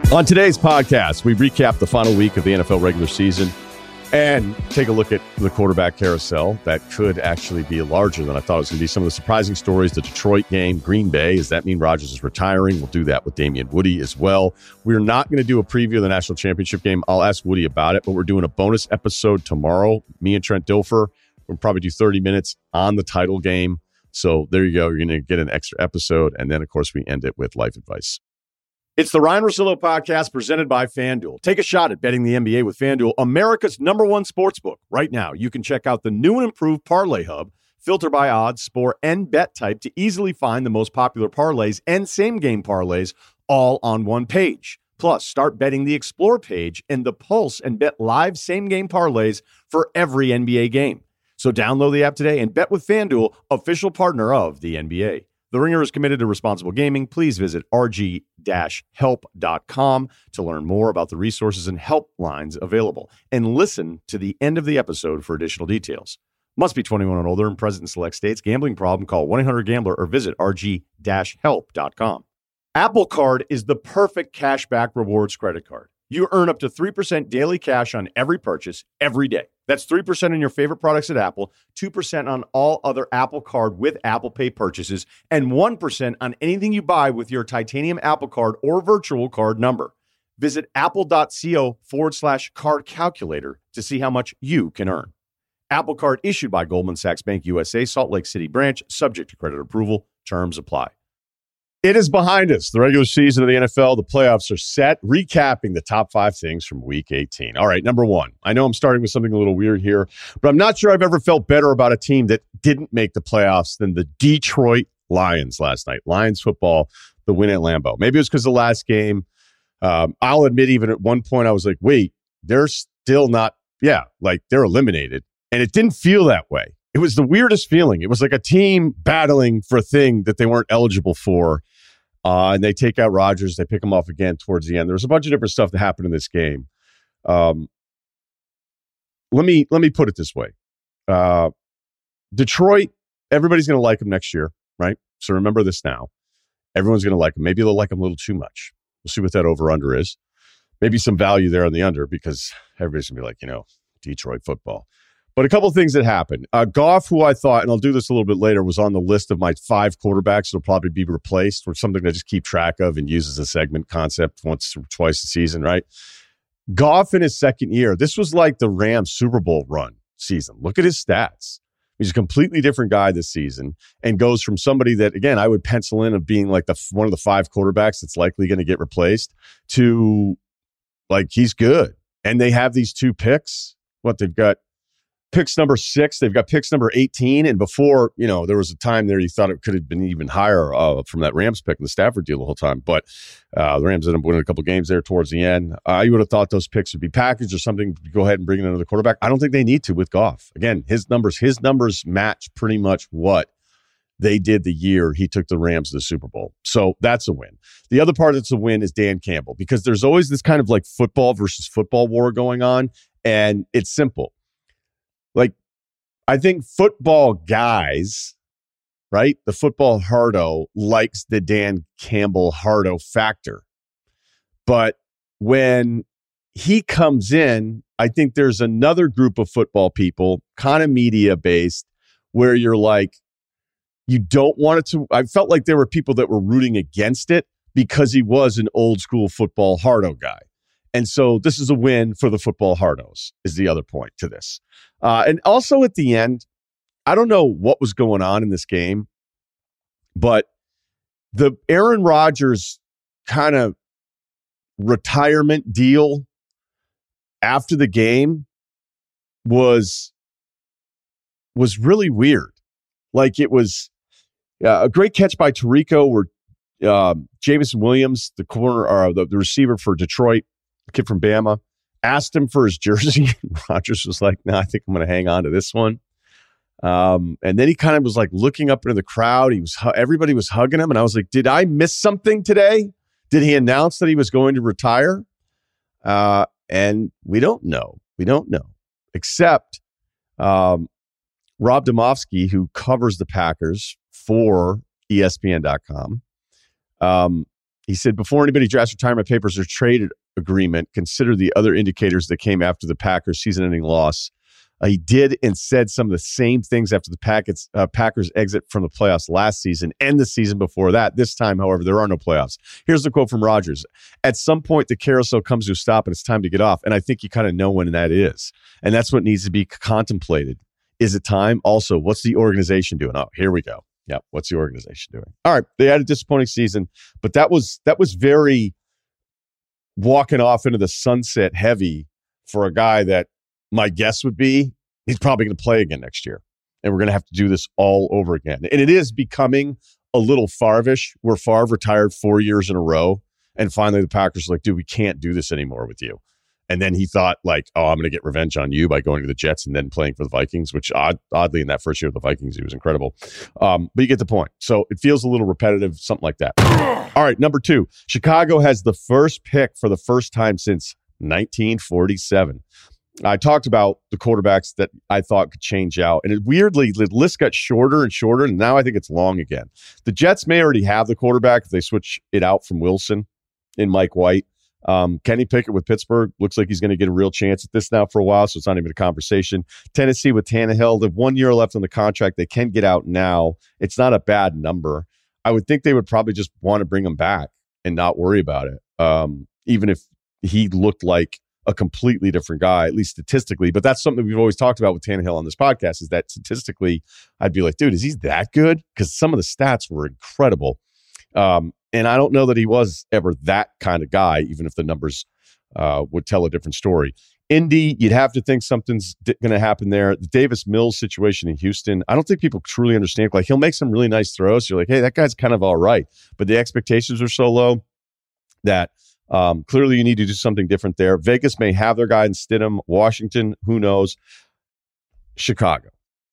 On today's podcast, we recap the final week of the NFL regular season and take a look at the quarterback carousel that could actually be larger than I thought it was going to be. Some of the surprising stories, the Detroit game, Green Bay. Does that mean Rodgers is retiring? We'll do that with Damien Woody as well. We're not going to do a preview of the national championship game. I'll ask Woody about it, but we're doing a bonus episode tomorrow. Me and Trent Dilfer. We'll probably do 30 minutes on the title game. So there you go. You're going to get an extra episode. And then, of course, we end it with life advice. It's the Ryan Russillo podcast presented by FanDuel. Take a shot at betting the NBA with FanDuel, America's #1 sportsbook. Right now, you can check out the new and improved Parlay Hub, filter by odds, score, and bet type to easily find the most popular parlays and same-game parlays all on one page. Plus, start betting the Explore page and the Pulse and bet live same-game parlays for every NBA game. So download the app today and bet with FanDuel, official partner of the NBA. The Ringer is committed to responsible gaming. Please visit rg-help.com to learn more about the resources and helplines available. And listen to the end of the episode for additional details. Must be 21 and older and present in select states. Gambling problem? Call 1-800-GAMBLER or visit rg-help.com. Apple Card is the perfect cashback rewards credit card. You earn up to 3% daily cash on every purchase every day. That's 3% on your favorite products at Apple, 2% on all other Apple Card with Apple Pay purchases, and 1% on anything you buy with your titanium Apple Card or virtual card number. Visit apple.co/card calculator to see how much you can earn. Apple Card issued by Goldman Sachs Bank USA, Salt Lake City branch, subject to credit approval. Terms apply. It is behind us. The regular season of the NFL, the playoffs are set. Recapping the top 5 things from Week 18. All right, number 1. I know I'm starting with something a little weird here, but I'm not sure I've ever felt better about a team that didn't make the playoffs than the Detroit Lions last night. Lions football, the win at Lambeau. Maybe it was because the last game. I'll admit, even at one point, I was like, wait, they're still not, they're eliminated. And it didn't feel that way. It was the weirdest feeling. It was like a team battling for a thing that they weren't eligible for. And they take out Rodgers. They pick him off again towards the end. There was a bunch of different stuff that happened in this game. Let me put it this way. Detroit, everybody's going to like him next year, right? So remember this now. Everyone's going to like him. Maybe they'll like him a little too much. We'll see what that over-under is. Maybe some value there on the under because everybody's going to be like, Detroit football. But a couple of things that happened. Goff, who I thought, and I'll do this a little bit later, was on the list of my 5 quarterbacks that'll probably be replaced, or something I just keep track of and use as a segment concept once or twice a season, right? Goff in his second year, this was like the Rams Super Bowl run season. Look at his stats. He's a completely different guy this season and goes from somebody that, again, I would pencil in of being like one of the 5 quarterbacks that's likely going to get replaced to like he's good. And they have these 2 picks. They've got picks number 6. They've got picks number 18. And before, there was a time there you thought it could have been even higher from that Rams pick and the Stafford deal the whole time. But the Rams ended up winning a couple games there towards the end. You would have thought those picks would be packaged or something. Go ahead and bring in another quarterback. I don't think they need to with Goff. Again, his numbers match pretty much what they did the year he took the Rams to the Super Bowl. So that's a win. The other part that's a win is Dan Campbell, because there's always this kind of like football versus football war going on. And it's simple. Like, I think football guys, right? The football hardo likes the Dan Campbell hardo factor. But when he comes in, I think there's another group of football people, kind of media-based, where you're like, you don't want it to. I felt like there were people that were rooting against it because he was an old school football hardo guy. And so this is a win for the football hardos, is the other point to this. And also at the end, I don't know what was going on in this game, but the Aaron Rodgers kind of retirement deal after the game was really weird. Like, it was a great catch by Tirico where Jameson Williams, the corner or the receiver for Detroit, the kid from Bama, asked him for his jersey. Rodgers was like, "No, I think I'm going to hang on to this one." And then he kind of was like looking up into the crowd. Everybody was hugging him, and I was like, "Did I miss something today? Did he announce that he was going to retire?" And we don't know. We don't know, except Rob Domofsky, who covers the Packers for ESPN.com, He said, before anybody drafts retirement papers or trade agreement, consider the other indicators that came after the Packers' season-ending loss. He did and said some of the same things after the Packers' exit from the playoffs last season and the season before that. This time, however, there are no playoffs. Here's the quote from Rodgers. At some point, the carousel comes to a stop and it's time to get off. And I think you kind of know when that is. And that's what needs to be contemplated. Is it time? Also, what's the organization doing? Oh, here we go. Yeah, what's the organization doing? All right, they had a disappointing season, but that was very walking off into the sunset heavy for a guy that my guess would be he's probably going to play again next year, and we're going to have to do this all over again. And it is becoming a little Favre-ish, where Favre retired 4 years in a row, and finally the Packers were like, dude, we can't do this anymore with you. And then he thought, like, oh, I'm going to get revenge on you by going to the Jets and then playing for the Vikings, which oddly in that first year of the Vikings, he was incredible. But you get the point. So it feels a little repetitive, something like that. All right, number 2. Chicago has the first pick for the first time since 1947. I talked about the quarterbacks that I thought could change out. And weirdly, the list got shorter and shorter, and now I think it's long again. The Jets may already have the quarterback if they switch it out from Wilson in Mike White. Kenny Pickett with Pittsburgh looks like he's going to get a real chance at this now for a while, so it's not even a conversation. Tennessee with Tannehill, they have 1 year left on the contract. They can get out now. It's not a bad number. I would think they would probably just want to bring him back and not worry about it, even if he looked like a completely different guy, at least statistically. But that's something we've always talked about with Tannehill on this podcast, is that statistically, I'd be like, dude, is he that good? Because some of the stats were incredible. And I don't know that he was ever that kind of guy, even if the numbers would tell a different story. Indy, you'd have to think something's going to happen there. The Davis Mills situation in Houston, I don't think people truly understand. Like, he'll make some really nice throws. You're like, hey, that guy's kind of all right. But the expectations are so low that clearly you need to do something different there. Vegas may have their guy in Stidham. Washington, who knows? Chicago.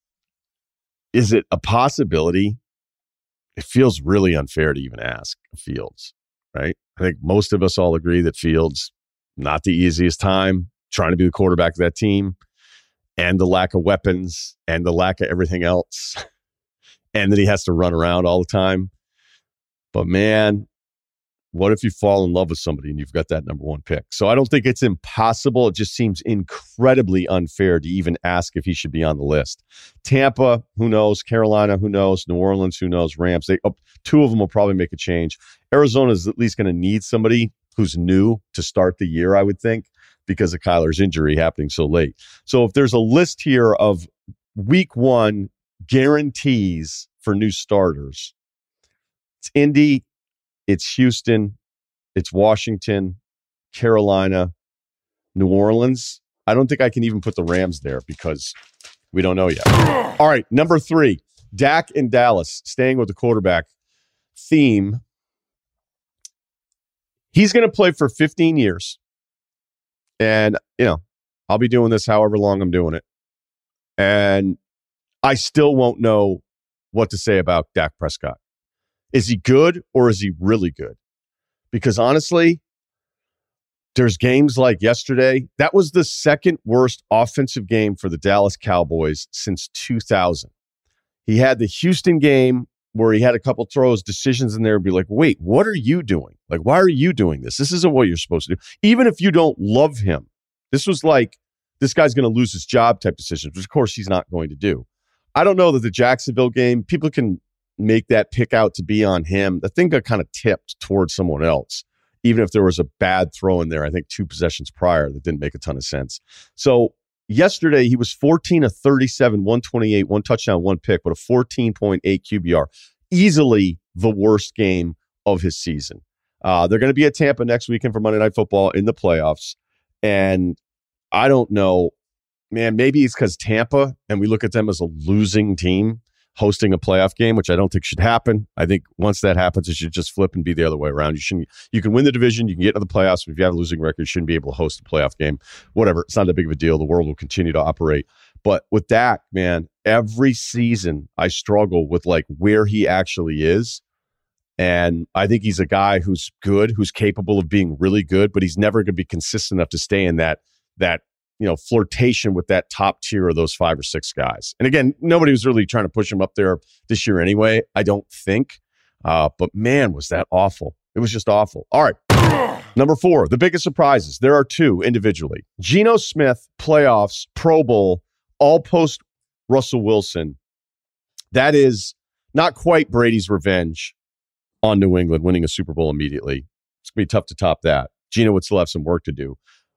Is it a possibility? It feels really unfair to even ask Fields, right? I think most of us all agree that Fields, not the easiest time trying to be the quarterback of that team, and the lack of weapons and the lack of everything else, and that he has to run around all the time. But man, what if you fall in love with somebody and you've got that number 1 pick? So I don't think it's impossible. It just seems incredibly unfair to even ask if he should be on the list. Tampa, who knows? Carolina, who knows? New Orleans, who knows? Rams, 2 of them will probably make a change. Arizona is at least going to need somebody who's new to start the year, I would think, because of Kyler's injury happening so late. So if there's a list here of week 1 guarantees for new starters, it's Indy, it's Houston, it's Washington, Carolina, New Orleans. I don't think I can even put the Rams there because we don't know yet. All right, number 3, Dak in Dallas, staying with the quarterback theme. He's going to play for 15 years. And, I'll be doing this however long I'm doing it. And I still won't know what to say about Dak Prescott. Is he good or is he really good? Because honestly, there's games like yesterday. That was the second worst offensive game for the Dallas Cowboys since 2000. He had the Houston game where he had a couple throws, decisions in there, be like, wait, what are you doing? Like, why are you doing this? This isn't what you're supposed to do. Even if you don't love him, this was like, this guy's going to lose his job type decisions, which of course he's not going to do. I don't know that the Jacksonville game, people can make that pick out to be on him. The thing got kind of tipped towards someone else, even if there was a bad throw in there, I think 2 possessions prior that didn't make a ton of sense. So yesterday, he was 14 of 37, 128, 1 touchdown, 1 pick, but a 14.8 QBR. Easily the worst game of his season. They're going to be at Tampa next weekend for Monday Night Football in the playoffs. And I don't know, man, maybe it's because Tampa, and we look at them as a losing team hosting a playoff game, which I don't think should happen. I think once that happens, it should just flip and be the other way around. You can win the division, you can get to the playoffs, but if you have a losing record, you shouldn't be able to host a playoff game. Whatever, it's not that big of a deal. The world will continue to operate. But with Dak, man, every season I struggle with like where he actually is. And I think he's a guy who's good, who's capable of being really good, but he's never going to be consistent enough to stay in that flirtation with that top tier of those 5 or 6 guys. And again, nobody was really trying to push him up there this year anyway, I don't think. But man, was that awful. It was just awful. All right. Number 4, the biggest surprises. There are 2 individually. Geno Smith, playoffs, Pro Bowl, all post Russell Wilson. That is not quite Brady's revenge on New England, winning a Super Bowl immediately. It's going to be tough to top that. Geno would still have some work to do.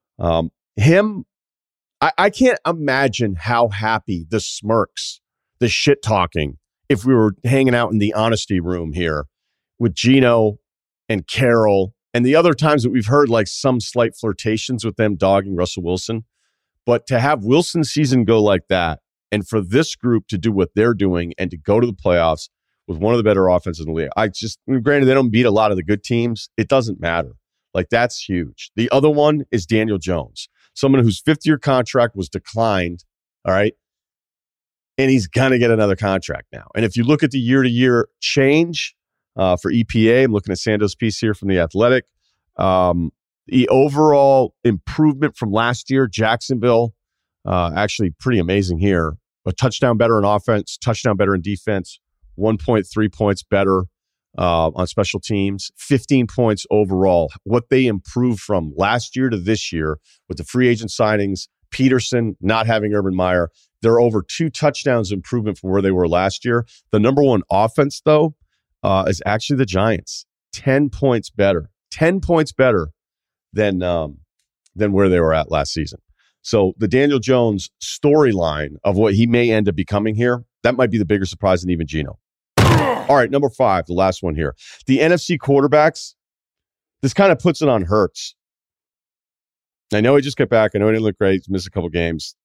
I can't imagine how happy the smirks, the shit talking, if we were hanging out in the honesty room here with Geno and Carroll and the other times that we've heard like some slight flirtations with them dogging Russell Wilson. But to have Wilson's season go like that, and for this group to do what they're doing and to go to the playoffs with one of the better offenses in the league, granted, they don't beat a lot of the good teams. It doesn't matter. Like, that's huge. The other one is Daniel Jones, someone whose 5th-year contract was declined, all right? And he's going to get another contract now. And if you look at the year-to-year change for EPA, I'm looking at Sando's piece here from The Athletic, the overall improvement from last year, Jacksonville, actually pretty amazing here. A touchdown better in offense, touchdown better in defense, 1.3 points better on special teams, 15 points overall. What they improved from last year to this year with the free agent signings, Peterson not having Urban Meyer, they're over 2 touchdowns improvement from where they were last year. The number 1 offense, though, is actually the Giants. 10 points better. 10 points better than where they were at last season. So the Daniel Jones storyline of what he may end up becoming here, that might be the bigger surprise than even Geno. All right, number 5, the last one here. The NFC quarterbacks, this kind of puts it on Hurts. I know he just got back. I know he didn't look great. He's missed a couple games.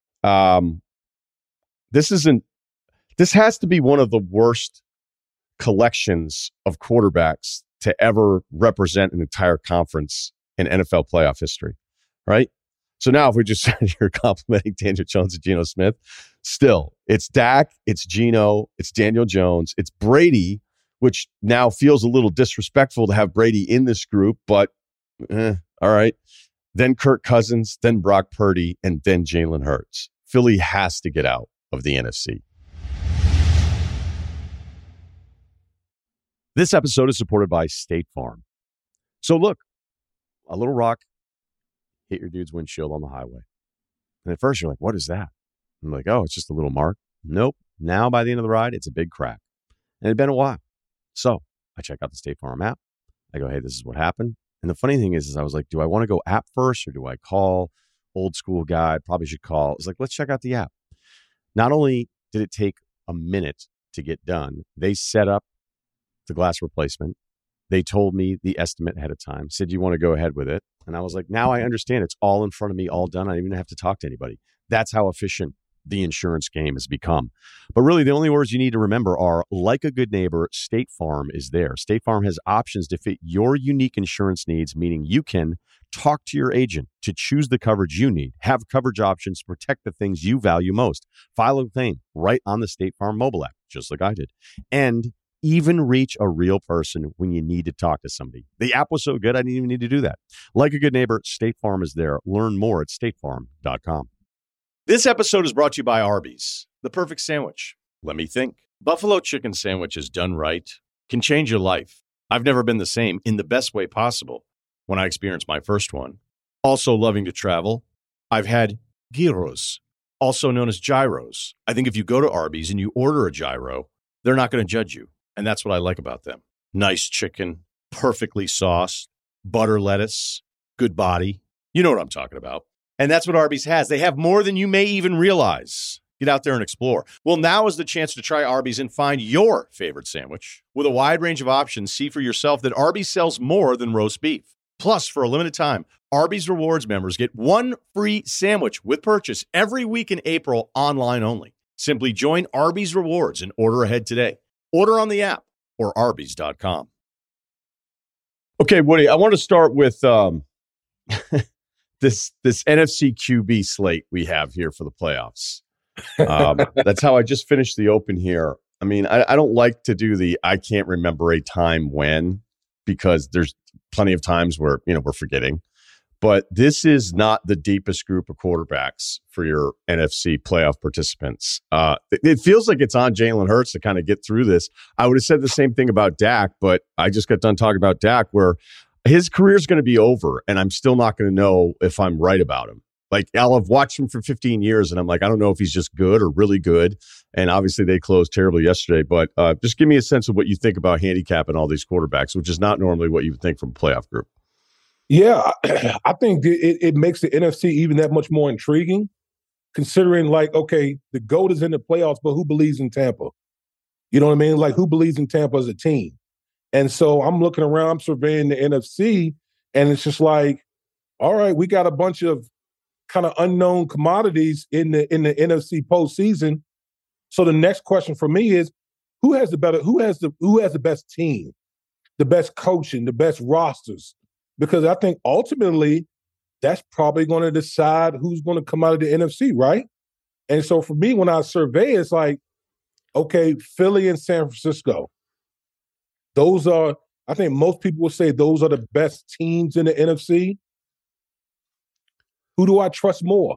This has to be one of the worst collections of quarterbacks to ever represent an entire conference in NFL playoff history, right? So now if we just sat here complimenting Daniel Jones and Geno Smith, still, it's Dak, it's Geno, it's Daniel Jones, it's Brady, which now feels a little disrespectful to have Brady in this group, but all right. Then Kirk Cousins, then Brock Purdy, and then Jalen Hurts. Philly has to get out of the NFC. This episode is supported by State Farm. So look, a little rock hit your dude's windshield on the highway. And at first you're like, what is that? I'm like, oh, it's just a little mark. Nope. Now by the end of the ride, it's a big crack. And it'd been a while. So I check out the State Farm app. I go, hey, this is what happened. And the funny thing is I was like, do I want to go app first or do I call? Old school guy, probably should call. It's like, let's check out the app. Not only did it take a minute to get done, they set up the glass replacement. They told me the estimate ahead of time, said, do you want to go ahead with it? And I was like, now I understand. It's all in front of me, all done. I don't even have to talk to anybody. That's how efficient the insurance game has become. But really, the only words you need to remember are, like a good neighbor, State Farm is there. State Farm has options to fit your unique insurance needs, meaning you can talk to your agent to choose the coverage you need, have coverage options to protect the things you value most, file a claim right on the State Farm mobile app, just like I did, and even reach a real person when you need to talk to somebody. The app was so good, I didn't even need to do that. Like a good neighbor, State Farm is there. Learn more at statefarm.com. This episode is brought to you by Arby's, the perfect sandwich. Let me think. Buffalo chicken sandwiches done right can change your life. I've never been the same in the best way possible when I experienced my first one. Also loving to travel, I've had gyros, also known as gyros. I think if you go to Arby's and you order a gyro, they're not going to judge you. And that's what I like about them. Nice chicken, perfectly sauced, butter lettuce, good body. You know what I'm talking about. And that's what Arby's has. They have more than you may even realize. Get out there and explore. Well, now is the chance to try Arby's and find your favorite sandwich. With a wide range of options, see for yourself that Arby's sells more than roast beef. Plus, for a limited time, Arby's Rewards members get one free sandwich with purchase every week in April, online only. Simply join Arby's Rewards and order ahead today. Order on the app or Arby's.com. Okay, Woody, I want to start with this NFC QB slate we have here for the playoffs. That's how I just finished the open here. I mean, I don't like to do the I can't remember a time when, because there's plenty of times where, we're forgetting. but this is not the deepest group of quarterbacks for your NFC playoff participants. It feels like it's on Jalen Hurts to kind of get through this. I would have said the same thing about Dak, but I just got done talking about Dak, where his career is going to be over, and I'm still not going to know if I'm right about him. Like, I'll have watched him for 15 years, and I'm like, I don't know if he's just good or really good. And obviously, they closed terribly yesterday. But just give me a sense of what you think about handicapping all these quarterbacks, which is not normally what you would think from a playoff group. Yeah, I think it makes the NFC even that much more intriguing, considering, like, okay, the GOAT is in the playoffs, but who believes in Tampa? You know what I mean? Like, who believes in Tampa as a team? And so I'm looking around, I'm surveying the NFC, and it's just like, all right, we got a bunch of kind of unknown commodities in the NFC postseason. So the next question for me is, who has the best team, the best coaching, the best rosters? Because I think ultimately that's probably going to decide who's going to come out of the NFC, right? And so for me, when I survey, it's like, okay, Philly and San Francisco. Those are, I think most people will say those are the best teams in the NFC. Who do I trust more?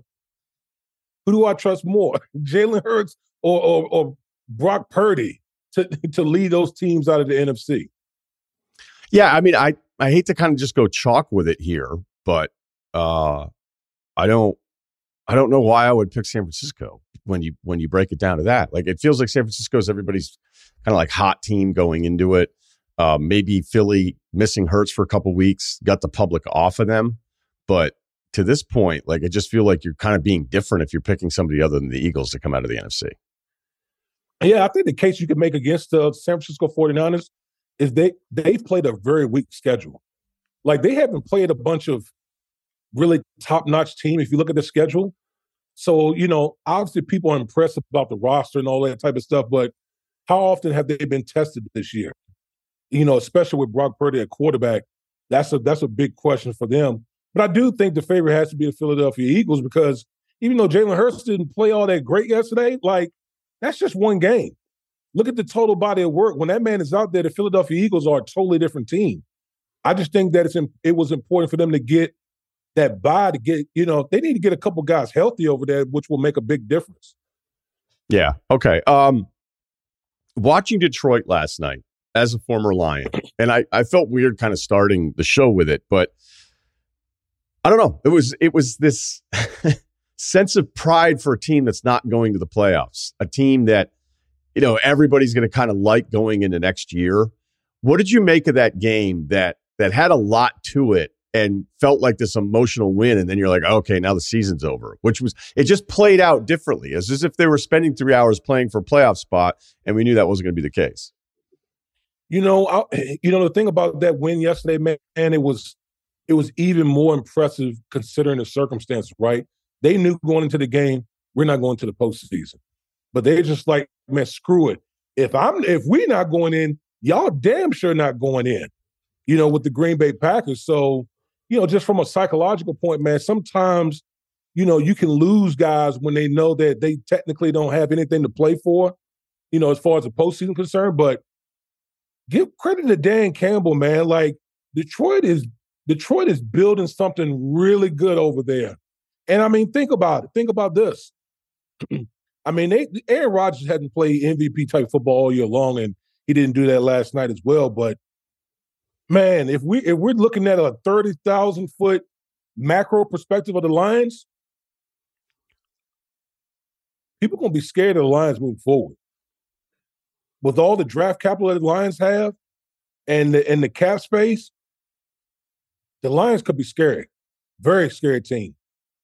Jalen Hurts or Brock Purdy to lead those teams out of the NFC? Yeah, I mean, I hate to kind of just go chalk with it here, but I don't know why I would pick San Francisco when you break it down to that. Like, it feels like San Francisco is everybody's kind of like hot team going into it. Maybe Philly missing Hurts for a couple weeks got the public off of them, but to this point, like, I just feel like you're kind of being different if you're picking somebody other than the Eagles to come out of the NFC. Yeah, I think the case you can make against the San Francisco 49ers is they've played a very weak schedule. Like, they haven't played a bunch of really top-notch team if you look at the schedule. So, you know, obviously people are impressed about the roster and all that type of stuff, but how often have they been tested this year? You know, especially with Brock Purdy at quarterback, that's a big question for them. But I do think the favorite has to be the Philadelphia Eagles, because even though Jalen Hurts didn't play all that great yesterday, like, that's just one game. Look at the total body of work. When that man is out there, the Philadelphia Eagles are a totally different team. I just think that it was important for them to get that bye, to get, you know, they need to get a couple guys healthy over there, which will make a big difference. Yeah. Okay. Watching Detroit last night as a former Lion, and I felt weird kind of starting the show with it, but I don't know. It was this sense of pride for a team that's not going to the playoffs, a team that, you know, everybody's going to kind of like going into next year. What did you make of that game that had a lot to it and felt like this emotional win? And then you're like, okay, now the season's over, it just played out differently. It's as if they were spending 3 hours playing for a playoff spot, and we knew that wasn't going to be the case. The thing about that win yesterday, man, it was even more impressive considering the circumstances, right? They knew going into the game, we're not going to the postseason. But they're just like, man, screw it. If we're not going in, y'all damn sure not going in, you know, with the Green Bay Packers. So, you know, just from a psychological point, man, sometimes, you know, you can lose guys when they know that they technically don't have anything to play for, you know, as far as the postseason concerned. But give credit to Dan Campbell, man. Like, Detroit is building something really good over there. And I mean, think about it. Think about this. I mean, Aaron Rodgers hadn't played MVP type football all year long, and he didn't do that last night as well. But man, if we're looking at a 30,000-foot macro perspective of the Lions, people are going to be scared of the Lions moving forward. With all the draft capital that the Lions have and the cap space, the Lions could be scary. Very scary team.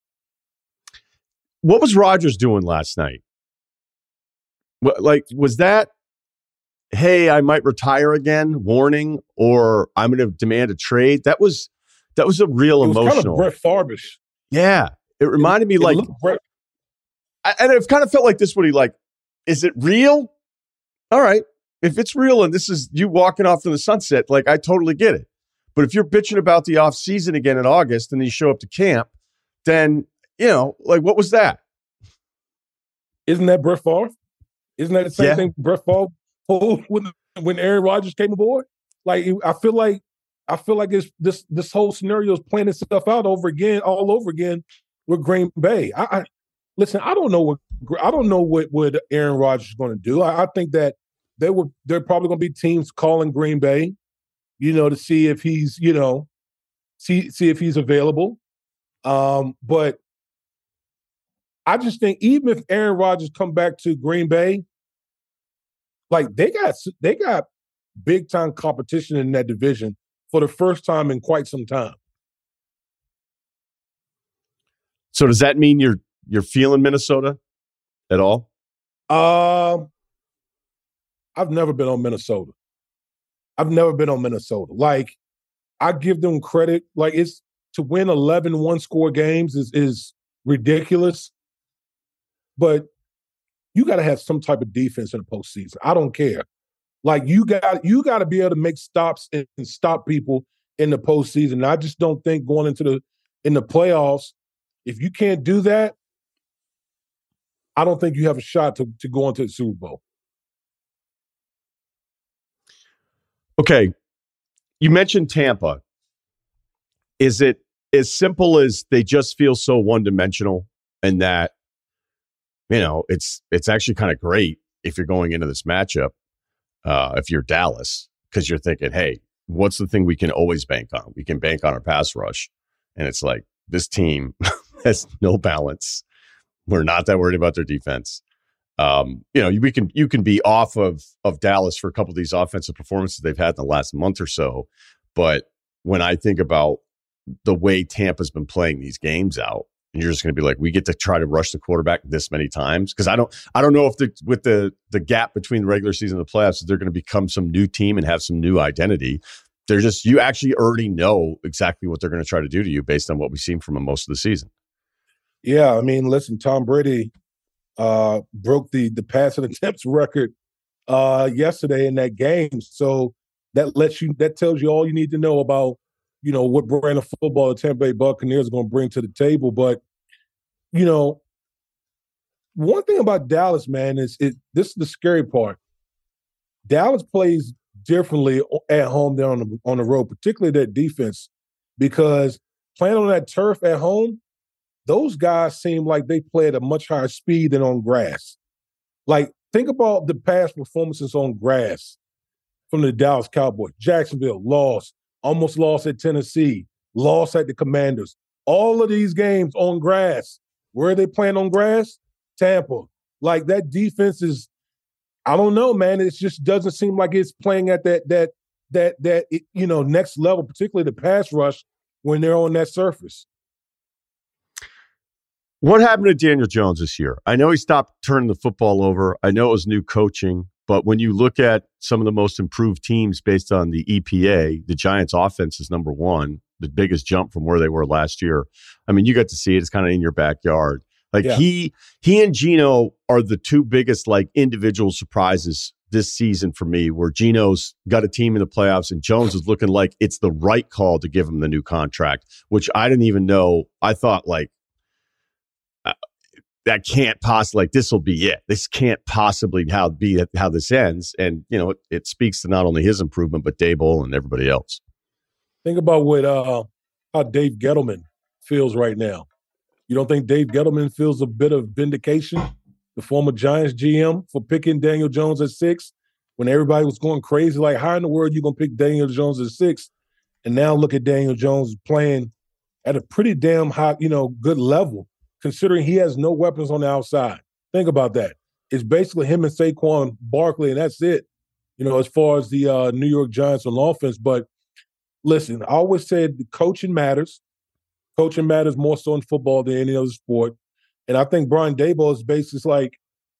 What was Rodgers doing last night? Like, was that, hey, I might retire again, warning, or I'm going to demand a trade? That was a real emotional. Kind of Brett Favre-ish. Yeah. It reminded me and it kind of felt like this when he like, is it real? All right. If it's real and this is you walking off in the sunset, like, I totally get it. But if you're bitching about the off season again in August and then you show up to camp, then, you know, like, what was that? Isn't that Brett Favre? Isn't that the same thing Brett Favre pulled when Aaron Rodgers came aboard? Like, I feel like I feel like it's this whole scenario is playing itself out all over again with Green Bay. Listen. I don't know what Aaron Rodgers is going to do. I think that they're probably going to be teams calling Green Bay, to see if he's see if he's available. But I just think even if Aaron Rodgers come back to Green Bay, like they got big time competition in that division for the first time in quite some time. So does that mean you're feeling Minnesota at all? I've never been on Minnesota. Like, I give them credit. Like, it's to win 11 one-score games is ridiculous. But you got to have some type of defense in the postseason. I don't care. Like, you got to be able to make stops and stop people in the postseason. And I just don't think going into in the playoffs, if you can't do that, I don't think you have a shot to go into the Super Bowl. Okay. You mentioned Tampa. Is it as simple as they just feel so one-dimensional and that, it's actually kind of great if you're going into this matchup, if you're Dallas, because you're thinking, hey, what's the thing we can always bank on? We can bank on our pass rush. And it's like, this team has no balance. We're not that worried about their defense. You can be off of Dallas for a couple of these offensive performances they've had in the last month or so. But when I think about the way Tampa's been playing these games out, and you're just going to be like, we get to try to rush the quarterback this many times. Because I don't know if with the gap between the regular season and the playoffs, they're going to become some new team and have some new identity. They're just, you actually already know exactly what they're going to try to do to you based on what we've seen from them most of the season. Yeah, I mean, listen, Tom Brady broke the passing attempts record yesterday in that game. So that tells you all you need to know about, what brand of football the Tampa Bay Buccaneers are going to bring to the table. But, one thing about Dallas, man, is this is the scary part. Dallas plays differently at home than on the road, particularly their defense, because playing on that turf at home, those guys seem like they play at a much higher speed than on grass. Like, think about the past performances on grass from the Dallas Cowboys. Jacksonville lost, almost lost at Tennessee, lost at the Commanders. All of these games on grass. Where are they playing on grass? Tampa. Like, that defense is, I don't know, man. It just doesn't seem like it's playing at that next level, particularly the pass rush when they're on that surface. What happened to Daniel Jones this year? I know he stopped turning the football over. I know it was new coaching, but when you look at some of the most improved teams based on the EPA, the Giants' offense is number one, the biggest jump from where they were last year. I mean, you got to see it. It's kind of in your backyard. Like, yeah. He and Geno are the two biggest individual surprises this season for me, where Geno's got a team in the playoffs and Jones is looking like it's the right call to give him the new contract, which I didn't even know. I thought that can't possibly, this will be it. This can't possibly be how this ends. And, it speaks to not only his improvement, but Daboll and everybody else. Think about how Dave Gettleman feels right now. You don't think Dave Gettleman feels a bit of vindication, the former Giants GM, for picking Daniel Jones at 6 when everybody was going crazy? Like, how in the world are you going to pick Daniel Jones at 6? And now look at Daniel Jones playing at a pretty damn high, good level, considering he has no weapons on the outside. Think about that. It's basically him and Saquon Barkley, and that's it, as far as the New York Giants on offense. But listen, I always said coaching matters. Coaching matters more so in football than any other sport. And I think Brian Daboll is basically like,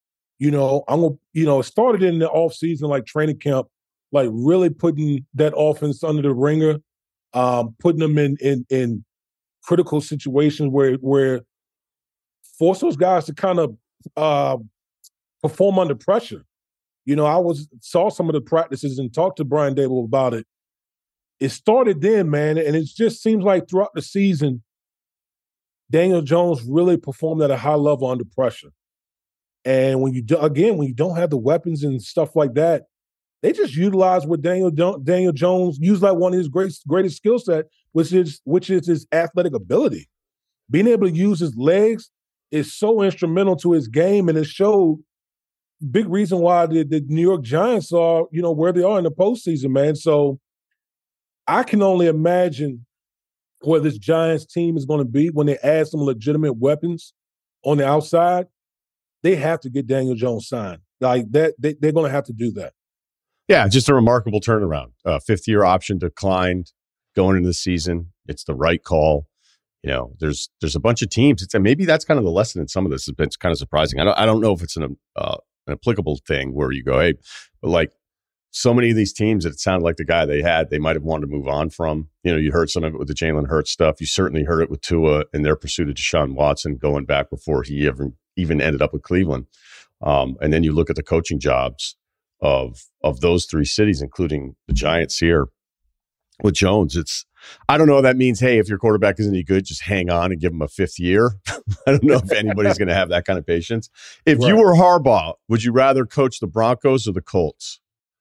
it started in the offseason, like training camp, like really putting that offense under the ringer, putting them in critical situations where force those guys to kind of perform under pressure. I saw some of the practices and talked to Brian Daboll about it. It started then, man, and it just seems like throughout the season, Daniel Jones really performed at a high level under pressure. And when you don't have the weapons and stuff like that, They just utilize what Daniel Jones used, like one of his greatest skill set, which is his athletic ability. Being able to use his legs is so instrumental to his game, and it showed big reason why the New York Giants are, where they are in the postseason, man. So I can only imagine where this Giants team is going to be when they add some legitimate weapons on the outside. They have to get Daniel Jones signed. Like that, they're going to have to do that. Yeah, just a remarkable turnaround. Fifth-year option declined going into the season. It's the right call. There's a bunch of teams. Maybe that's kind of the lesson in some of this. It's been kind of surprising. I don't know if it's an applicable thing where you go, hey, but like so many of these teams, it sounded like the guy they had, they might have wanted to move on from. You heard some of it with the Jalen Hurts stuff. You certainly heard it with Tua in their pursuit of Deshaun Watson going back before he ever even ended up with Cleveland. And then you look at the coaching jobs of those three cities, including the Giants here with Jones. I don't know if that means, hey, if your quarterback isn't any good, just hang on and give him a fifth year. I don't know if anybody's going to have that kind of patience. If you were Harbaugh, would you rather coach the Broncos or the Colts?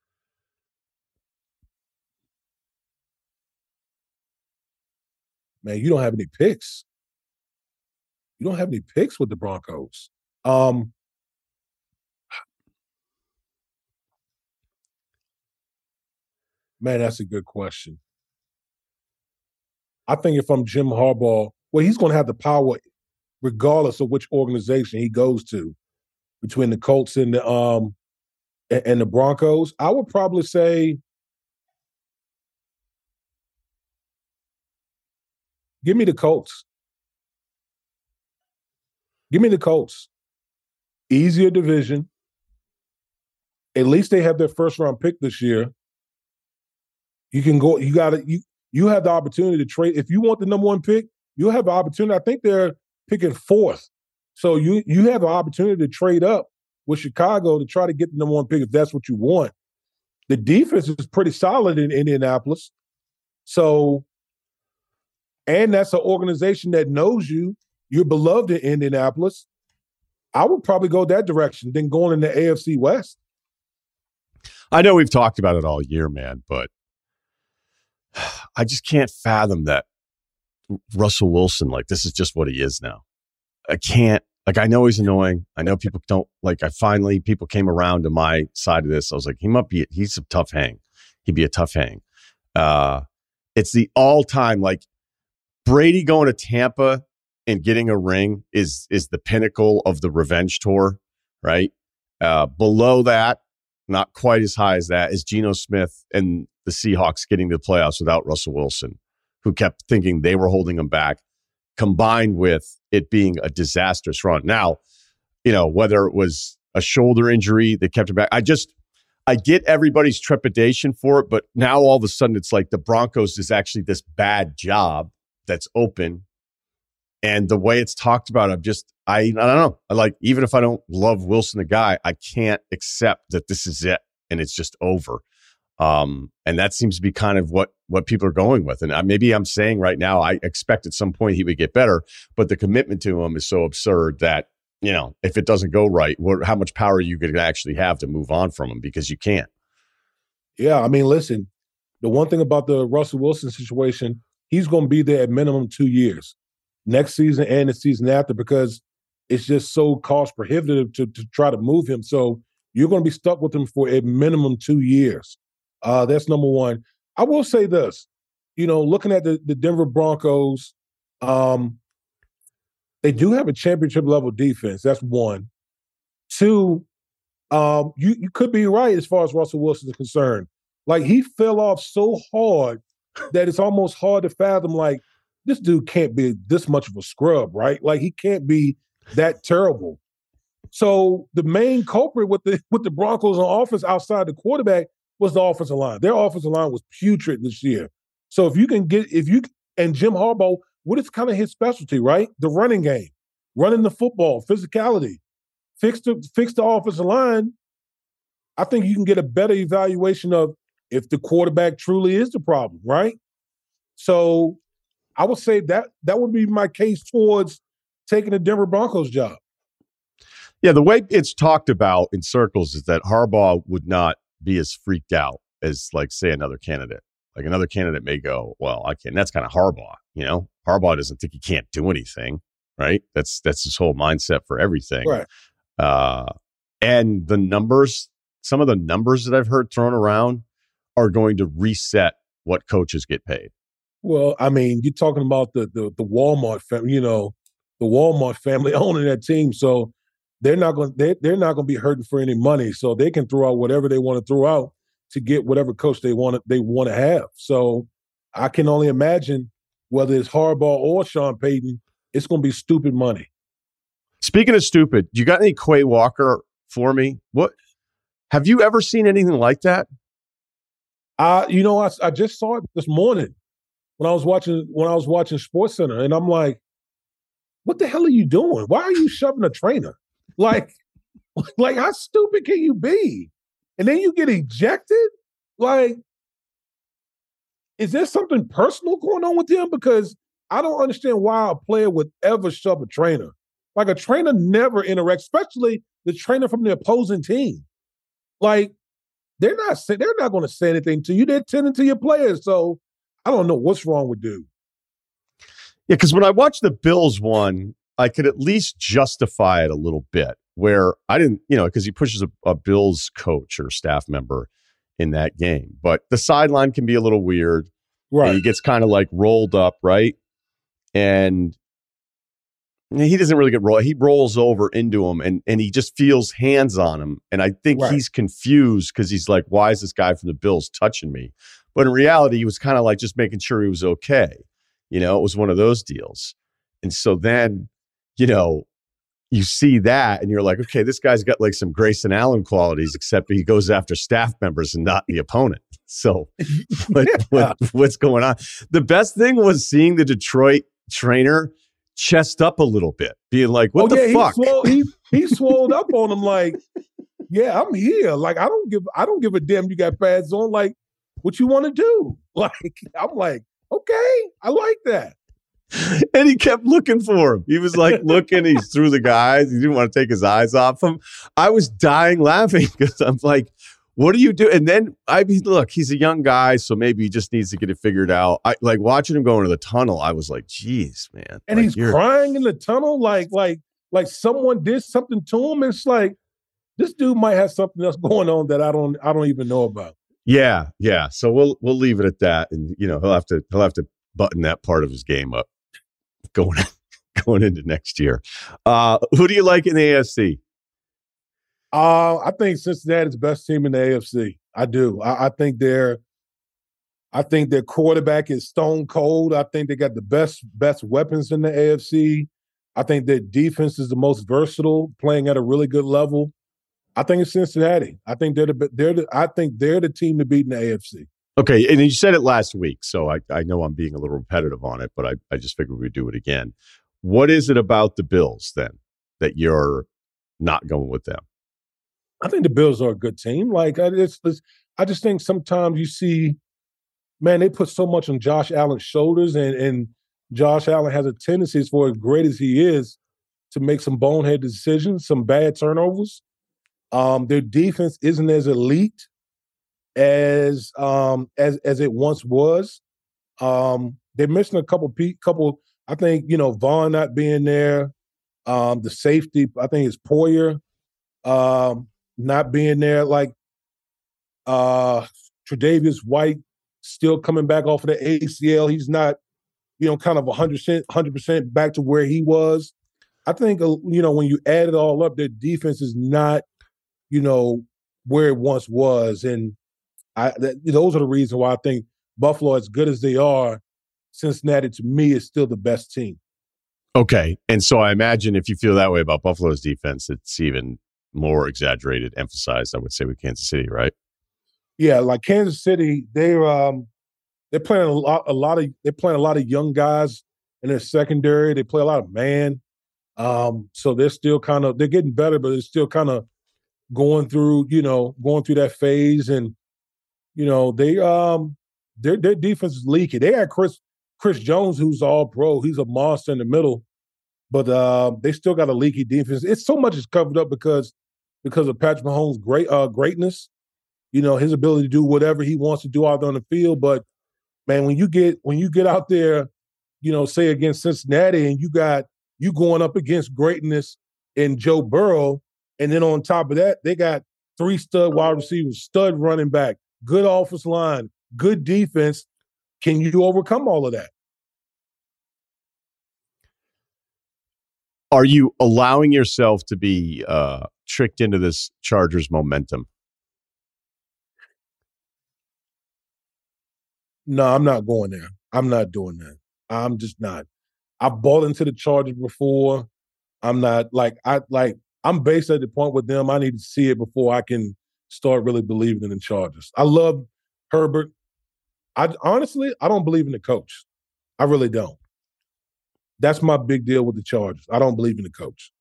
Man, you don't have any picks. You don't have any picks with the Broncos. Man, that's a good question. I think if I'm Jim Harbaugh, well, he's going to have the power regardless of which organization he goes to between the Colts and the Broncos. I would probably say give me the Colts. Give me the Colts. Easier division. At least they have their first round pick this year. You can go, you have the opportunity to trade. If you want the number one pick, you'll have the opportunity. I think they're picking fourth. So you have the opportunity to trade up with Chicago to try to get the number one pick if that's what you want. The defense is pretty solid in Indianapolis. So, and that's an organization that knows you. You're beloved in Indianapolis. I would probably go that direction than going in the AFC West. I know we've talked about it all year, man, but I just can't fathom that Russell Wilson, like, this is just what he is now. I can't, I know he's annoying. I know people don't, people came around to my side of this. I was like, he's a tough hang. He'd be a tough hang. It's the all-time, Brady going to Tampa and getting a ring is the pinnacle of the revenge tour, right? Below that, not quite as high as that, is Geno Smith and the Seahawks getting to the playoffs without Russell Wilson, who kept thinking they were holding him back, combined with it being a disastrous run. Now, whether it was a shoulder injury that kept him back, I get everybody's trepidation for it, but now all of a sudden it's like the Broncos is actually this bad job that's open. And the way it's talked about, I don't know. Even if I don't love Wilson, the guy, I can't accept that this is it and it's just over. And that seems to be kind of what people are going with. And maybe I'm saying right now, I expect at some point he would get better, but the commitment to him is so absurd that, if it doesn't go right, how much power you could actually have to move on from him, because you can't. Yeah. I mean, listen, the one thing about the Russell Wilson situation, he's going to be there at minimum 2 years. Next season and the season after, because it's just so cost prohibitive to try to move him. So you're going to be stuck with him for a minimum 2 years. That's number one. I will say this, looking at the Denver Broncos, they do have a championship level defense. That's one. Two, you could be right as far as Russell Wilson is concerned. He fell off so hard that it's almost hard to fathom, this dude can't be this much of a scrub, right? He can't be that terrible. So the main culprit with the Broncos on offense outside the quarterback was the offensive line. Their offensive line was putrid this year. So and Jim Harbaugh, what is kind of his specialty, right? The running game, running the football, physicality, fix the offensive line. I think you can get a better evaluation of if the quarterback truly is the problem, right? So I would say that would be my case towards taking the Denver Broncos job. Yeah, the way it's talked about in circles is that Harbaugh would not be as freaked out as, like, say, another candidate. Like, another candidate may go, well, I can't. That's kind of Harbaugh, Harbaugh doesn't think he can't do anything, right? That's his whole mindset for everything. Right. And the numbers, some of the numbers that I've heard thrown around are going to reset what coaches get paid. Well, I mean, you're talking about the Walmart family, the Walmart family owning that team. So they're not going to be hurting for any money. So they can throw out whatever they want to throw out to get whatever coach they want to have. So I can only imagine whether it's Harbaugh or Sean Payton, it's going to be stupid money. Speaking of stupid, you got any Quay Walker for me? What have you ever seen anything like that? I just saw it this morning when I was watching SportsCenter, and I'm like, what the hell are you doing? Why are you shoving a trainer? Like how stupid can you be? And then you get ejected? Like, is there something personal going on with him? Because I don't understand why a player would ever shove a trainer. Like, a trainer never interacts, especially the trainer from the opposing team. Like, they're not going to say anything to you. They're tending to your players. So I don't know what's wrong with dude. Yeah, because when I watched the Bills one, I could at least justify it a little bit, where I didn't, because he pushes a Bills coach or staff member in that game. But the sideline can be a little weird. Right. And he gets kind of like rolled up, right? And he doesn't really get rolled. He rolls over into him and he just feels hands on him. And I think he's confused because he's like, why is this guy from the Bills touching me? But in reality, he was kind of like just making sure he was okay. It was one of those deals. And so then, you see that and you're like, okay, this guy's got like some Grayson Allen qualities, except he goes after staff members and not the opponent. So what's going on? The best thing was seeing the Detroit trainer chest up a little bit, being like, what the fuck? He swelled up on him like, yeah, I'm here. Like, I don't give a damn you got pads on. Like, what you want to do? Like, I'm like, okay, I like that. And he kept looking for him. He was like looking, he's through the guys. He didn't want to take his eyes off him. I was dying laughing because I'm like, what do you do? And then, look, he's a young guy, so maybe he just needs to get it figured out. I like watching him go into the tunnel. I was like, geez, man. And he's crying in the tunnel like someone did something to him. It's like, this dude might have something else going on that I don't even know about. Yeah. So we'll leave it at that. And he'll have to button that part of his game up going into next year. Who do you like in the AFC? I think Cincinnati's the best team in the AFC. I do. I think their quarterback is stone cold. I think they got the best weapons in the AFC. I think their defense is the most versatile, playing at a really good level. I think it's Cincinnati. I think they're the team to beat in the AFC. Okay, and you said it last week, so I know I'm being a little repetitive on it, but I just figured we'd do it again. What is it about the Bills, then, that you're not going with them? I think the Bills are a good team. Like, I just think sometimes you see, man, they put so much on Josh Allen's shoulders, and Josh Allen has a tendency, for as great as he is, to make some bonehead decisions, some bad turnovers. Their defense isn't as elite as it once was. They're missing a couple. I think Vaughn not being there. The safety, I think, is Poyer not being there. Like Tre'Davious White still coming back off of the ACL. He's not, kind of 100% back to where he was. I think when you add it all up, their defense is not where it once was, and those are the reasons why I think Buffalo, as good as they are, Cincinnati, to me, is still the best team. Okay. And so I imagine if you feel that way about Buffalo's defense, it's even more exaggerated, emphasized, I would say, with Kansas City, right? Yeah, like Kansas City, they're playing a lot of young guys in their secondary. They play a lot of man. So they're still they're getting better, but they're still kind of going through that phase. And their defense is leaky. They had Chris Jones, who's all pro. He's a monster in the middle, but they still got a leaky defense. It's so much is covered up because of Patrick Mahomes' greatness. his ability to do whatever he wants to do out there on the field. But man, when you get out there, say against Cincinnati, and you going up against greatness in Joe Burrow, and then on top of that, they got 3 stud wide receivers, stud running back, good offensive line, good defense. Can you overcome all of that? Are you allowing yourself to be tricked into this Chargers momentum? No, I'm not going there. I'm not doing that. I'm just not. I've bought into the Chargers before. I'm not I'm based at the point with them. I need to see it before I can start really believing in the Chargers. I love Herbert. I honestly don't believe in the coach. I really don't. That's my big deal with the Chargers. I don't believe in the coach.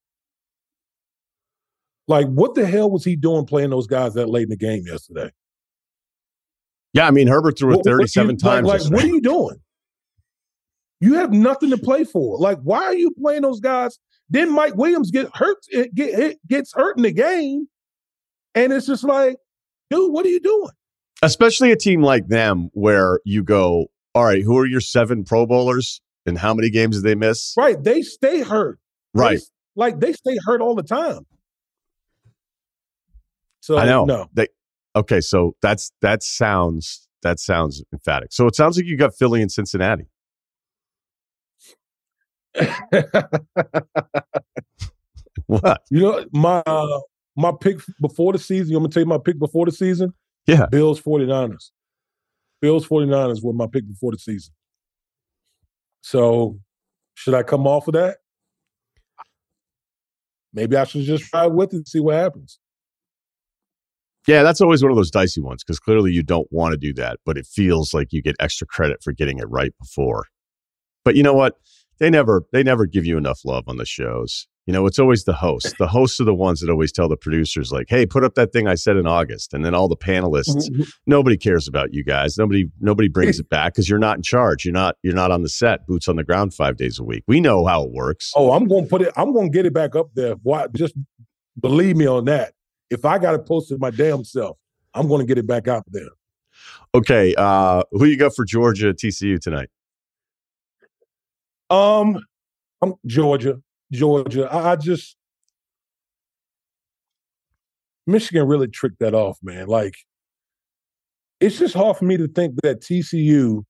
Like, what the hell was he doing playing those guys that late in the game yesterday? Yeah, I mean, Herbert threw it 37 times. Like, what are you doing? You have nothing to play for. Like, why are you playing those guys? Then Mike Williams gets hurt in the game, and it's just like, dude, what are you doing? Especially a team like them where you go, all right, who are your 7 Pro Bowlers and how many games did they miss? Right, they stay hurt. Right. They stay hurt all the time. So I know. No. Okay, so that sounds emphatic. So it sounds like you got Philly and Cincinnati. What? My pick before the season, I'm going to tell you my pick before the season? Yeah. Bills 49ers. Bills 49ers were my pick before the season. So should I come off of that? Maybe I should just try with it and see what happens. Yeah, that's always one of those dicey ones because clearly you don't want to do that, but it feels like you get extra credit for getting it right before. But you know what? They never give you enough love on the shows. It's always the hosts. The hosts are the ones that always tell the producers, like, hey, put up that thing I said in August. And then all the panelists, nobody cares about you guys. Nobody brings it back because you're not in charge. You're not on the set, boots on the ground 5 days a week. We know how it works. Oh, I'm going to get it back up there. Why? Just believe me on that. If I got to post it my damn self, I'm going to get it back out there. Okay. Who you got for Georgia TCU tonight? I'm Georgia. Michigan really tricked that off, man. Like, it's just hard for me to think that TCU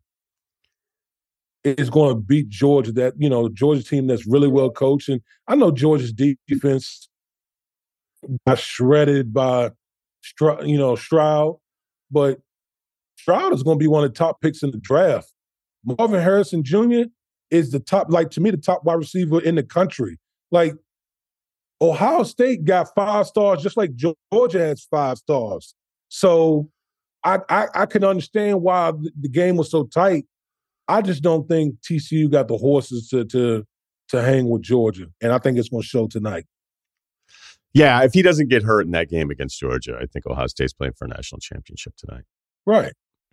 is going to beat Georgia, Georgia team that's really well coached. And I know Georgia's defense got shredded by, Stroud, but Stroud is going to be one of the top picks in the draft. Marvin Harrison Jr. is the top wide receiver in the country. Like, Ohio State got 5 stars, just like Georgia has 5 stars. So I can understand why the game was so tight. I just don't think TCU got the horses to hang with Georgia, and I think it's going to show tonight. Yeah, if he doesn't get hurt in that game against Georgia, I think Ohio State's playing for a national championship tonight. Right.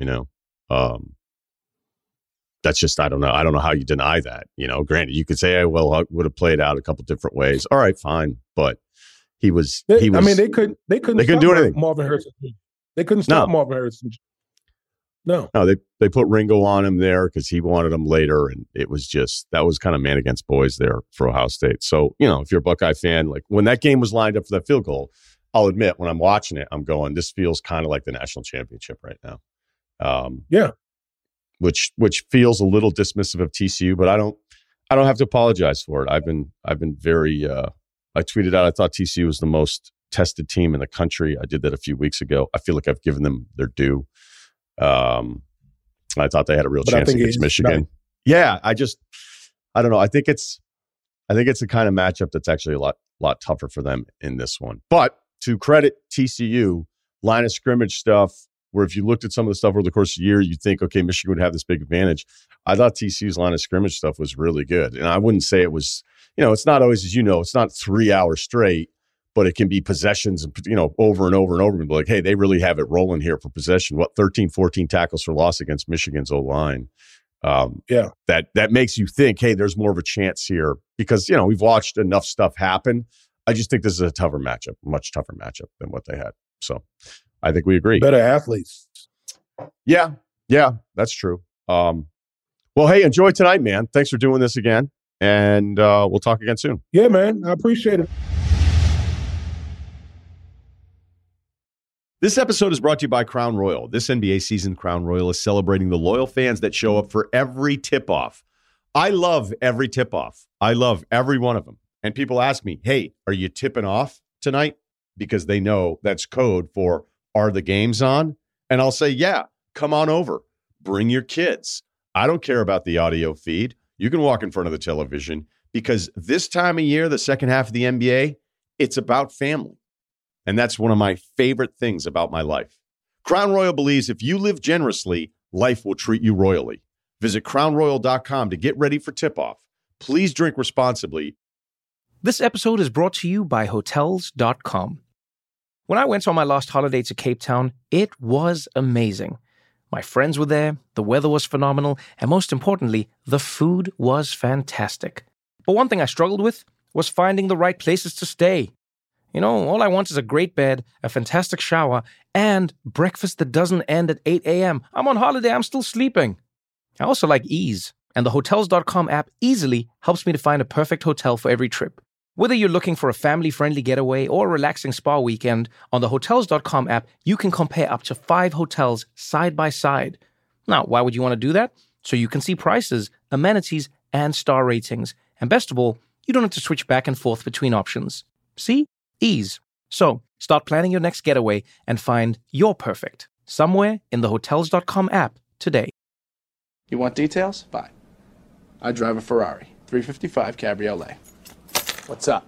That's just, I don't know how you deny that. Granted, you could say, well, I would have played out a couple different ways. All right, fine. But he was. I mean, they couldn't do anything. Marvin Harrison. They couldn't stop Marvin Harrison. No, they put Ringo on him there because he wanted him later, and it was that was kind of man against boys there for Ohio State. So if you're a Buckeye fan, like when that game was lined up for that field goal, I'll admit when I'm watching it, I'm going, this feels kind of like the national championship right now. Yeah, which feels a little dismissive of TCU, but I don't have to apologize for it. I've been very. I tweeted out I thought TCU was the most tested team in the country. I did that a few weeks ago. I feel like I've given them their due. I thought they had a real chance against Michigan. Yeah, I don't know. I think it's the kind of matchup that's actually a lot tougher for them in this one. But to credit TCU, line of scrimmage stuff, where if you looked at some of the stuff over the course of the year, you'd think, okay, Michigan would have this big advantage. I thought TCU's line of scrimmage stuff was really good. And I wouldn't say it was, it's not always, as it's not 3 hours straight, but it can be possessions, over and over and over. And be like, hey, they really have it rolling here for possession. 13, 14 tackles for loss against Michigan's O-line. Yeah. That makes you think, hey, there's more of a chance here because, we've watched enough stuff happen. I just think this is a much tougher matchup than what they had. So I think we agree. Better athletes. Yeah, that's true. Well, hey, enjoy tonight, man. Thanks for doing this again, and we'll talk again soon. Yeah, man. I appreciate it. This episode is brought to you by Crown Royal. This NBA season, Crown Royal is celebrating the loyal fans that show up for every tip-off. I love every tip-off. I love every one of them. And people ask me, hey, are you tipping off tonight? Because they know that's code for, are the games on? And I'll say, yeah, come on over. Bring your kids. I don't care about the audio feed. You can walk in front of the television because this time of year, the second half of the NBA, it's about family. And that's one of my favorite things about my life. Crown Royal believes if you live generously, life will treat you royally. Visit crownroyal.com to get ready for tip-off. Please drink responsibly. This episode is brought to you by Hotels.com. When I went on my last holiday to Cape Town, it was amazing. My friends were there, the weather was phenomenal, and most importantly, the food was fantastic. But one thing I struggled with was finding the right places to stay. You know, all I want is a great bed, a fantastic shower, and breakfast that doesn't end at 8 a.m. I'm on holiday, I'm still sleeping. I also like ease, and the Hotels.com app easily helps me to find a perfect hotel for every trip. Whether you're looking for a family-friendly getaway or a relaxing spa weekend, on the Hotels.com app, you can compare up to 5 hotels side by side. Now, why would you want to do that? So you can see prices, amenities, and star ratings. And best of all, you don't have to switch back and forth between options. See? Ease. So, start planning your next getaway and find your perfect somewhere in the Hotels.com app today. You want details? Fine. I drive a Ferrari, 355 Cabriolet. What's up?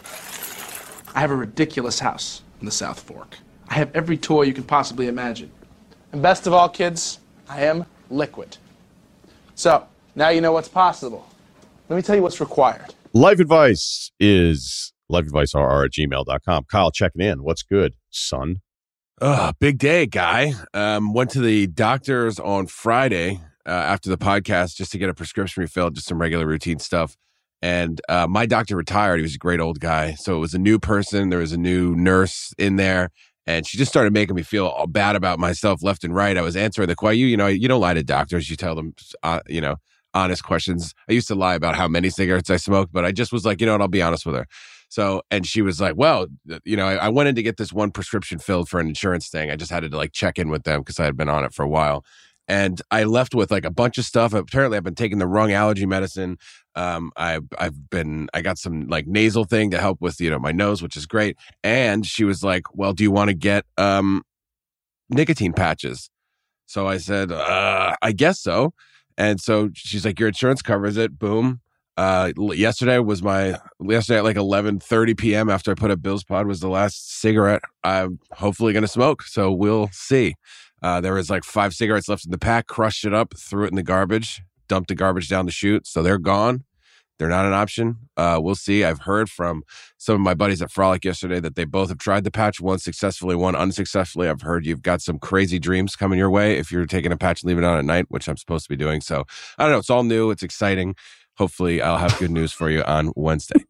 I have a ridiculous house in the South Fork. I have every toy you can possibly imagine. And best of all, kids, I am liquid. So, now you know what's possible. Let me tell you what's required. Life advice is lifeadvicerr@gmail.com. Kyle checking in. What's good, son? Big day, guy. Went to the doctor's on Friday after the podcast just to get a prescription refilled, just some regular routine stuff. And my doctor retired. He was a great old guy. So it was a new person. There was a new nurse in there. And she just started making me feel all bad about myself left and right. I was answering the question. You know, you don't lie to doctors. You tell them, honest questions. I used to lie about how many cigarettes I smoked, but I just was like, you know what, I'll be honest with her. So, and she was like, well, you know, I went in to get this one prescription filled for an insurance thing. I just had to like check in with them because I had been on it for a while. And I left with like a bunch of stuff. Apparently I've been taking the wrong allergy medicine. I got some like nasal thing to help with, you know, my nose, which is great. And she was like, well, do you want to get nicotine patches? So I said, I guess so. And so she's like, your insurance covers it. Boom. Yesterday at like 11:30 p.m. after I put up Bill's Pod was the last cigarette I'm hopefully going to smoke. So we'll see. There was like 5 cigarettes left in the pack, crushed it up, threw it in the garbage, dumped the garbage down the chute. So they're gone. They're not an option. We'll see. I've heard from some of my buddies at Frolic yesterday that they both have tried the patch, one successfully, one unsuccessfully. I've heard you've got some crazy dreams coming your way if you're taking a patch and leaving it on at night, which I'm supposed to be doing. So I don't know. It's all new. It's exciting. Hopefully I'll have good news for you on Wednesday.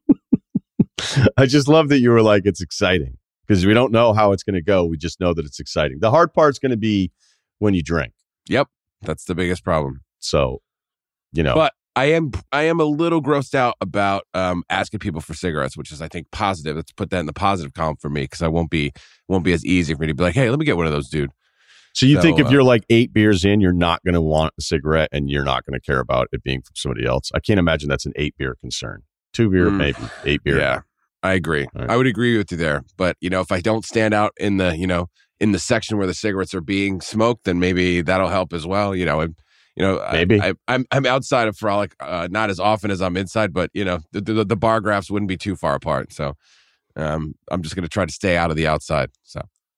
I just love that you were like, it's exciting because we don't know how it's going to go. We just know that it's exciting. The hard part's going to be when you drink. Yep. That's the biggest problem. So, you know. But I am a little grossed out about asking people for cigarettes, which is, I think, positive. Let's put that in the positive column for me because I won't be as easy for me to be like, hey, let me get one of those, dude. So you think if you're like 8 beers in, you're not going to want a cigarette and you're not going to care about it being from somebody else? I can't imagine that's an 8 beer concern. 2 beer, maybe 8 beer. Yeah, I agree. Right. I would agree with you there. But, you know, if I don't stand out in the, you know, in the section where the cigarettes are being smoked, then maybe that'll help as well. You know, maybe I'm outside of Frolic, not as often as I'm inside, but you know, the bar graphs wouldn't be too far apart. So I'm just going to try to stay out of the outside. So.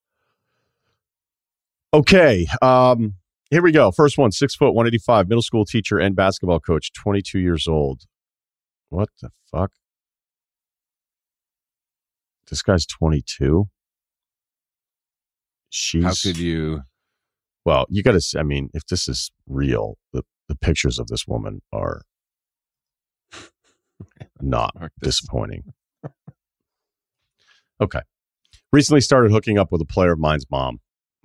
Okay. Here we go. First one, 6 foot, 185, middle school teacher and basketball coach, 22 years old. What the fuck? This guy's 22. How could you? Well, you got to, I mean, if this is real, the pictures of this woman are not disappointing. Okay. Recently started hooking up with a player of mine's mom.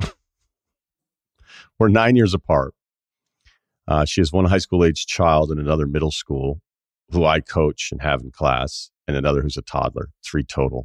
We're 9 years apart. She has one high school age child and another middle school who I coach and have in class, and another who's a toddler. 3 total.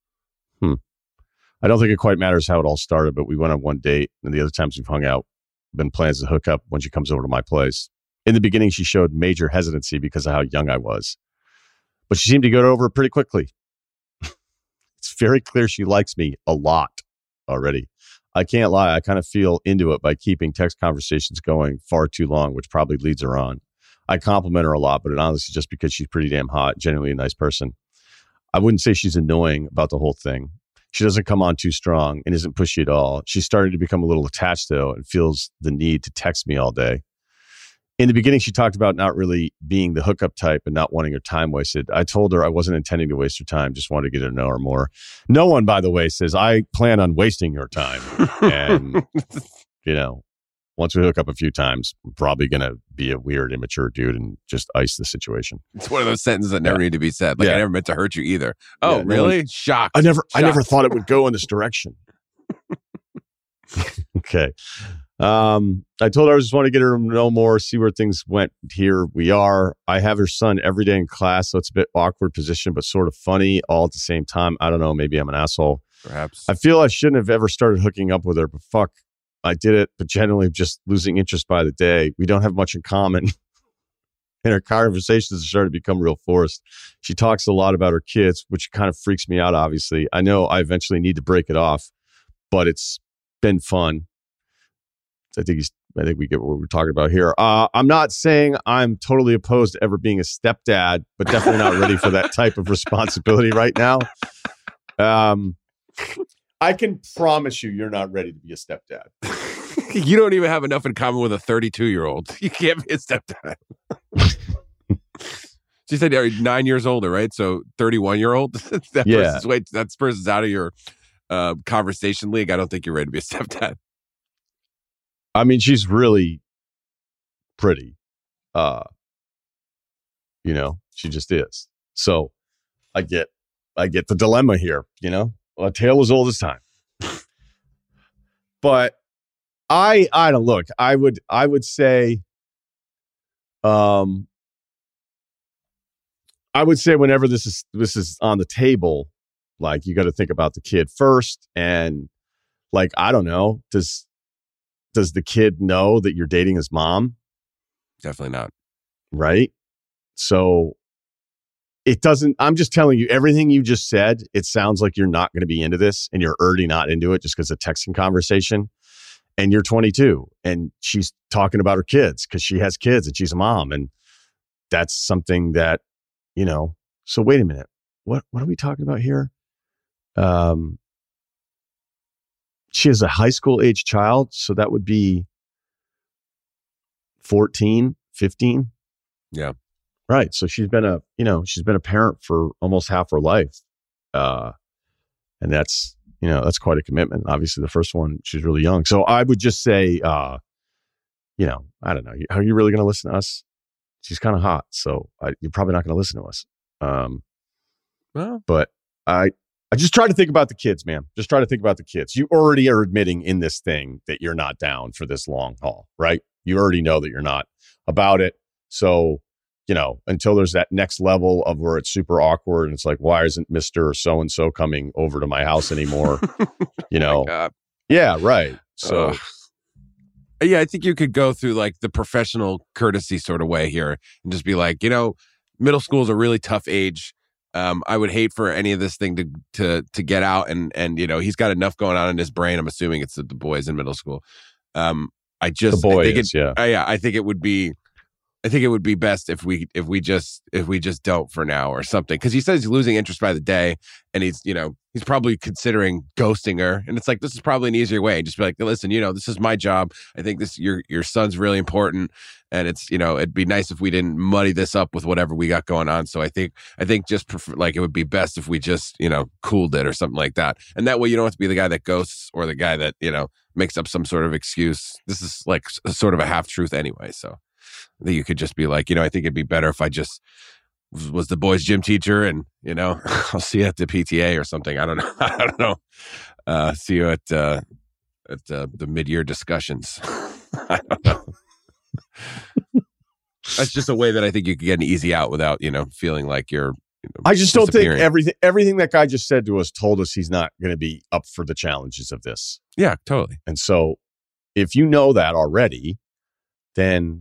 I don't think it quite matters how it all started, but we went on one date, and the other times we've hung out, been plans to hook up when she comes over to my place. In the beginning, she showed major hesitancy because of how young I was, but she seemed to get over it pretty quickly. It's very clear she likes me a lot already. I can't lie. I kind of feel into it by keeping text conversations going far too long, which probably leads her on. I compliment her a lot, but honestly, just because she's pretty damn hot, genuinely a nice person. I wouldn't say she's annoying about the whole thing. She doesn't come on too strong and isn't pushy at all. She's started to become a little attached, though, and feels the need to text me all day. In the beginning, she talked about not really being the hookup type and not wanting her time wasted. I told her I wasn't intending to waste her time, just wanted to get her to know her more. No one, by the way, says, I plan on wasting your time. And, once we hook up a few times, I'm probably going to be a weird, immature dude and just ice the situation. It's one of those sentences that never need to be said. Like, I never meant to hurt you either. Oh, really? Shocked. I never thought it would go in this direction. Okay. I told her I just want to get her to know more, see where things went. Here we are. I have her son every day in class, so it's a bit awkward position, but sort of funny all at the same time. I don't know. Maybe I'm an asshole. Perhaps. I feel I shouldn't have ever started hooking up with her, but fuck, I did it. But generally, just losing interest by the day. We don't have much in common. And her conversations are starting to become real forced. She talks a lot about her kids, which kind of freaks me out, obviously. I know I eventually need to break it off, but it's been fun. I think we get what we're talking about here. I'm not saying I'm totally opposed to ever being a stepdad, but definitely not ready for that type of responsibility right now. I can promise you're not ready to be a stepdad. You don't even have enough in common with a 32-year-old. You can't be a stepdad. She said you're 9 years older, right? So 31-year-old. That person's out of your conversation league. I don't think you're ready to be a stepdad. I mean, she's really pretty. She just is. So I get the dilemma here, a tale as old as time. But I don't look. I would say whenever this is on the table, like, you got to think about the kid first, and like, I don't know, does the kid know that you're dating his mom? Definitely not. Right? So it doesn't, I'm just telling you, everything you just said, it sounds like you're not going to be into this, and you're already not into it just because of texting conversation. And you're 22 and she's talking about her kids because she has kids and she's a mom. And that's something that, so wait a minute. What are we talking about here? She has a high school age child. So that would be 14, 15. Yeah. Right. So she's been a parent for almost half her life. And that's quite a commitment. Obviously the first one, she's really young. So I would just say, I don't know. Are you really going to listen to us? She's kind of hot. So you're probably not going to listen to us. But I just try to think about the kids, man. Just try to think about the kids. You already are admitting in this thing that you're not down for this long haul, right? You already know that you're not about it. So, until there's that next level of where it's super awkward and it's like, why isn't Mr. So-and-so coming over to my house anymore? Yeah, right. So, yeah, I think you could go through like the professional courtesy sort of way here and just be like, middle school is a really tough age. I would hate for any of this thing to get out, and he's got enough going on in his brain. I'm assuming it's the boys in middle school. I think it would be best if we just don't for now or something, because he says he's losing interest by the day, and he's probably considering ghosting her, and it's like, this is probably an easier way. Just be like, listen, this is my job. I think this your son's really important, and it's it'd be nice if we didn't muddy this up with whatever we got going on. So I think just it would be best if we just cooled it or something like that, and that way you don't have to be the guy that ghosts or the guy that makes up some sort of excuse. This is like sort of a half truth anyway, so that you could just be like, I think it'd be better if I just was the boys' gym teacher, and I'll see you at the PTA or something. I don't know. I don't know. See you at the mid-year discussions. I don't know. That's just a way that I think you could get an easy out without feeling like you're. I just don't think everything that guy just said to us told us he's not going to be up for the challenges of this. Yeah, totally. And so, if you know that already, then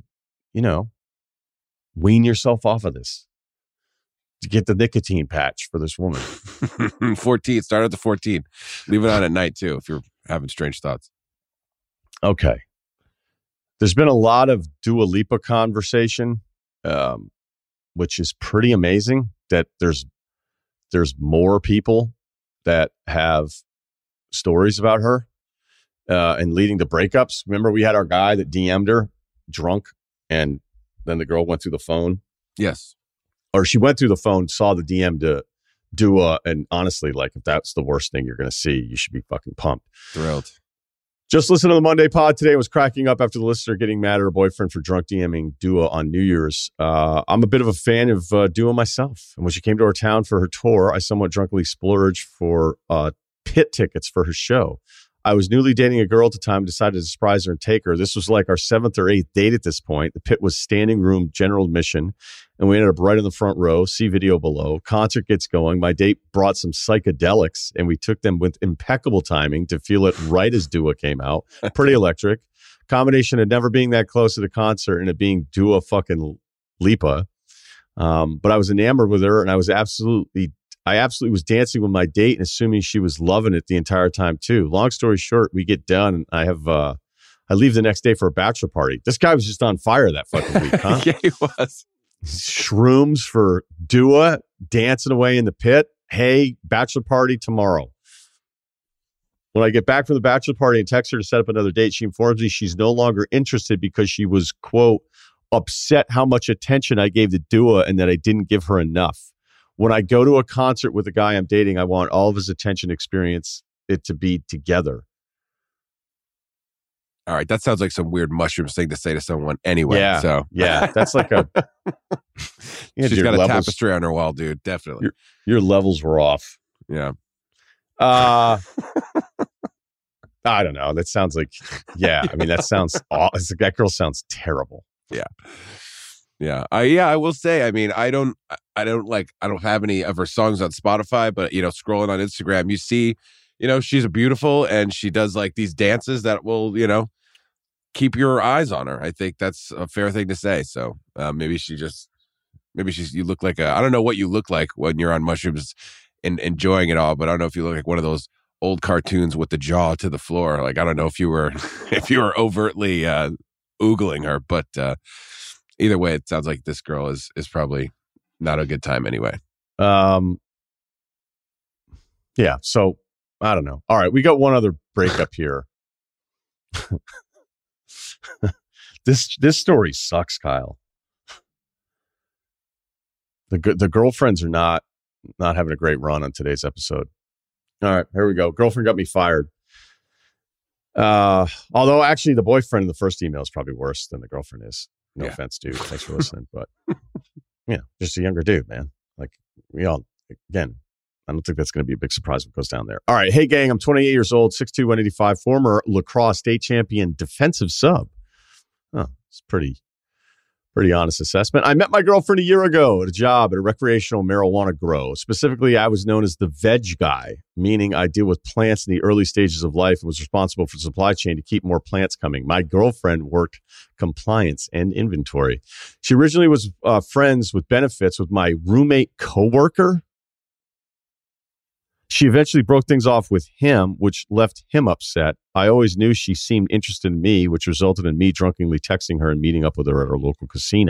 wean yourself off of this. To get the nicotine patch for this woman. 14. Start at the 14. Leave it on at night too if you're having strange thoughts. Okay. There's been a lot of Dua Lipa conversation, which is pretty amazing that there's more people that have stories about her and leading to breakups. Remember, we had our guy that DM'd her drunk, and then the girl went through the phone. Yes. Or she went through the phone, saw the DM to Dua, and honestly, like, if that's the worst thing you're going to see, you should be fucking pumped. Thrilled. Just listen to the Monday pod today. Was cracking up after the listener getting mad at her boyfriend for drunk DMing Dua on New Year's. I'm a bit of a fan of Dua myself. And when she came to our town for her tour, I somewhat drunkenly splurged for pit tickets for her show. I was newly dating a girl at the time and decided to surprise her and take her. This was like our 7th or 8th date at this point. The pit was standing room general admission, and we ended up right in the front row. See video below. Concert gets going. My date brought some psychedelics, and we took them with impeccable timing to feel it right as Dua came out. Pretty electric. Combination of never being that close to the concert and it being Dua fucking Lipa. But I was enamored with her, and I absolutely was dancing with my date and assuming she was loving it the entire time too. Long story short, we get done. And I leave the next day for a bachelor party. This guy was just on fire that fucking week, huh? Yeah, he was. Shrooms for Dua, dancing away in the pit. Hey, bachelor party tomorrow. When I get back from the bachelor party and text her to set up another date, she informs me she's no longer interested because she was, quote, upset how much attention I gave to Dua and that I didn't give her enough. When I go to a concert with a guy I'm dating, I want all of his attention, experience it to be together. All right, that sounds like some weird mushrooms thing to say to someone anyway. Yeah, so yeah, that's like a. She's got a tapestry on her wall, dude. Definitely, your levels were off. Yeah. I don't know. That sounds like, yeah. I mean, that sounds. That girl sounds terrible. Yeah. Yeah. I will say, I mean, I don't have any of her songs on Spotify, but scrolling on Instagram, you see, she's beautiful and she does like these dances that will, keep your eyes on her. I think that's a fair thing to say. So maybe you look like I don't know what you look like when you're on mushrooms and enjoying it all, but I don't know if you look like one of those old cartoons with the jaw to the floor. Like, I don't know if you were overtly oogling her, but either way, it sounds like this girl is probably not a good time anyway. Yeah. So I don't know. All right. We got one other breakup here. This story sucks, Kyle. The girlfriends are not having a great run on today's episode. All right, here we go. Girlfriend got me fired. Although actually the boyfriend in the first email is probably worse than the girlfriend is. No offense, dude. Thanks for listening. But just a younger dude, man. Like again, I don't think that's going to be a big surprise what goes down there. All right. Hey, gang, I'm 28 years old, 6'2", 185, former lacrosse state champion, defensive sub. Oh, it's pretty honest assessment. I met my girlfriend a year ago at a job at a recreational marijuana grow. Specifically, I was known as the veg guy, meaning I deal with plants in the early stages of life and was responsible for the supply chain to keep more plants coming. My girlfriend worked compliance and inventory. She originally was friends with benefits with my roommate coworker. She eventually broke things off with him, which left him upset. I always knew she seemed interested in me, which resulted in me drunkenly texting her and meeting up with her at our local casino.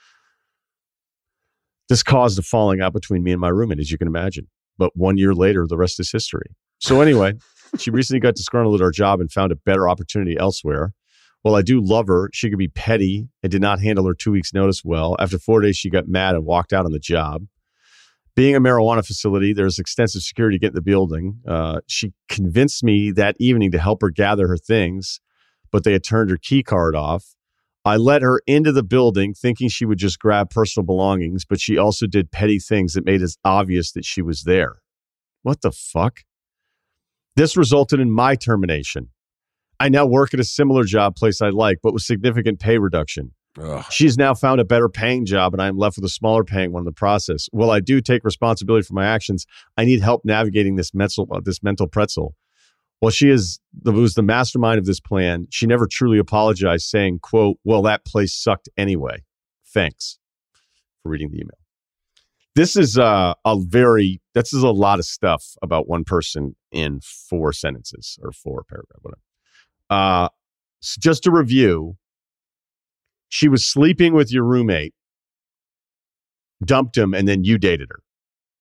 This caused a falling out between me and my roommate, as you can imagine. But 1 year later, the rest is history. So anyway, she recently got disgruntled at our job and found a better opportunity elsewhere. While I do love her, she could be petty and did not handle her 2 weeks' notice well. After 4 days, she got mad and walked out on the job. Being a marijuana facility, there's extensive security to get in the building. She convinced me that evening to help her gather her things, but they had turned her key card off. I let her into the building thinking she would just grab personal belongings, but she also did petty things that made it obvious that she was there. What the fuck? This resulted in my termination. I now work at a similar job place I like, but with significant pay reduction. Ugh. She's now found a better paying job, and I am left with a smaller paying one in the process. While I do take responsibility for my actions, I need help navigating this mental pretzel. While she was the mastermind of this plan, she never truly apologized, saying, quote, well, that place sucked anyway. Thanks for reading the email. This is a lot of stuff about one person in 4 sentences or 4 paragraphs, whatever. So just to review, she was sleeping with your roommate, dumped him, and then you dated her.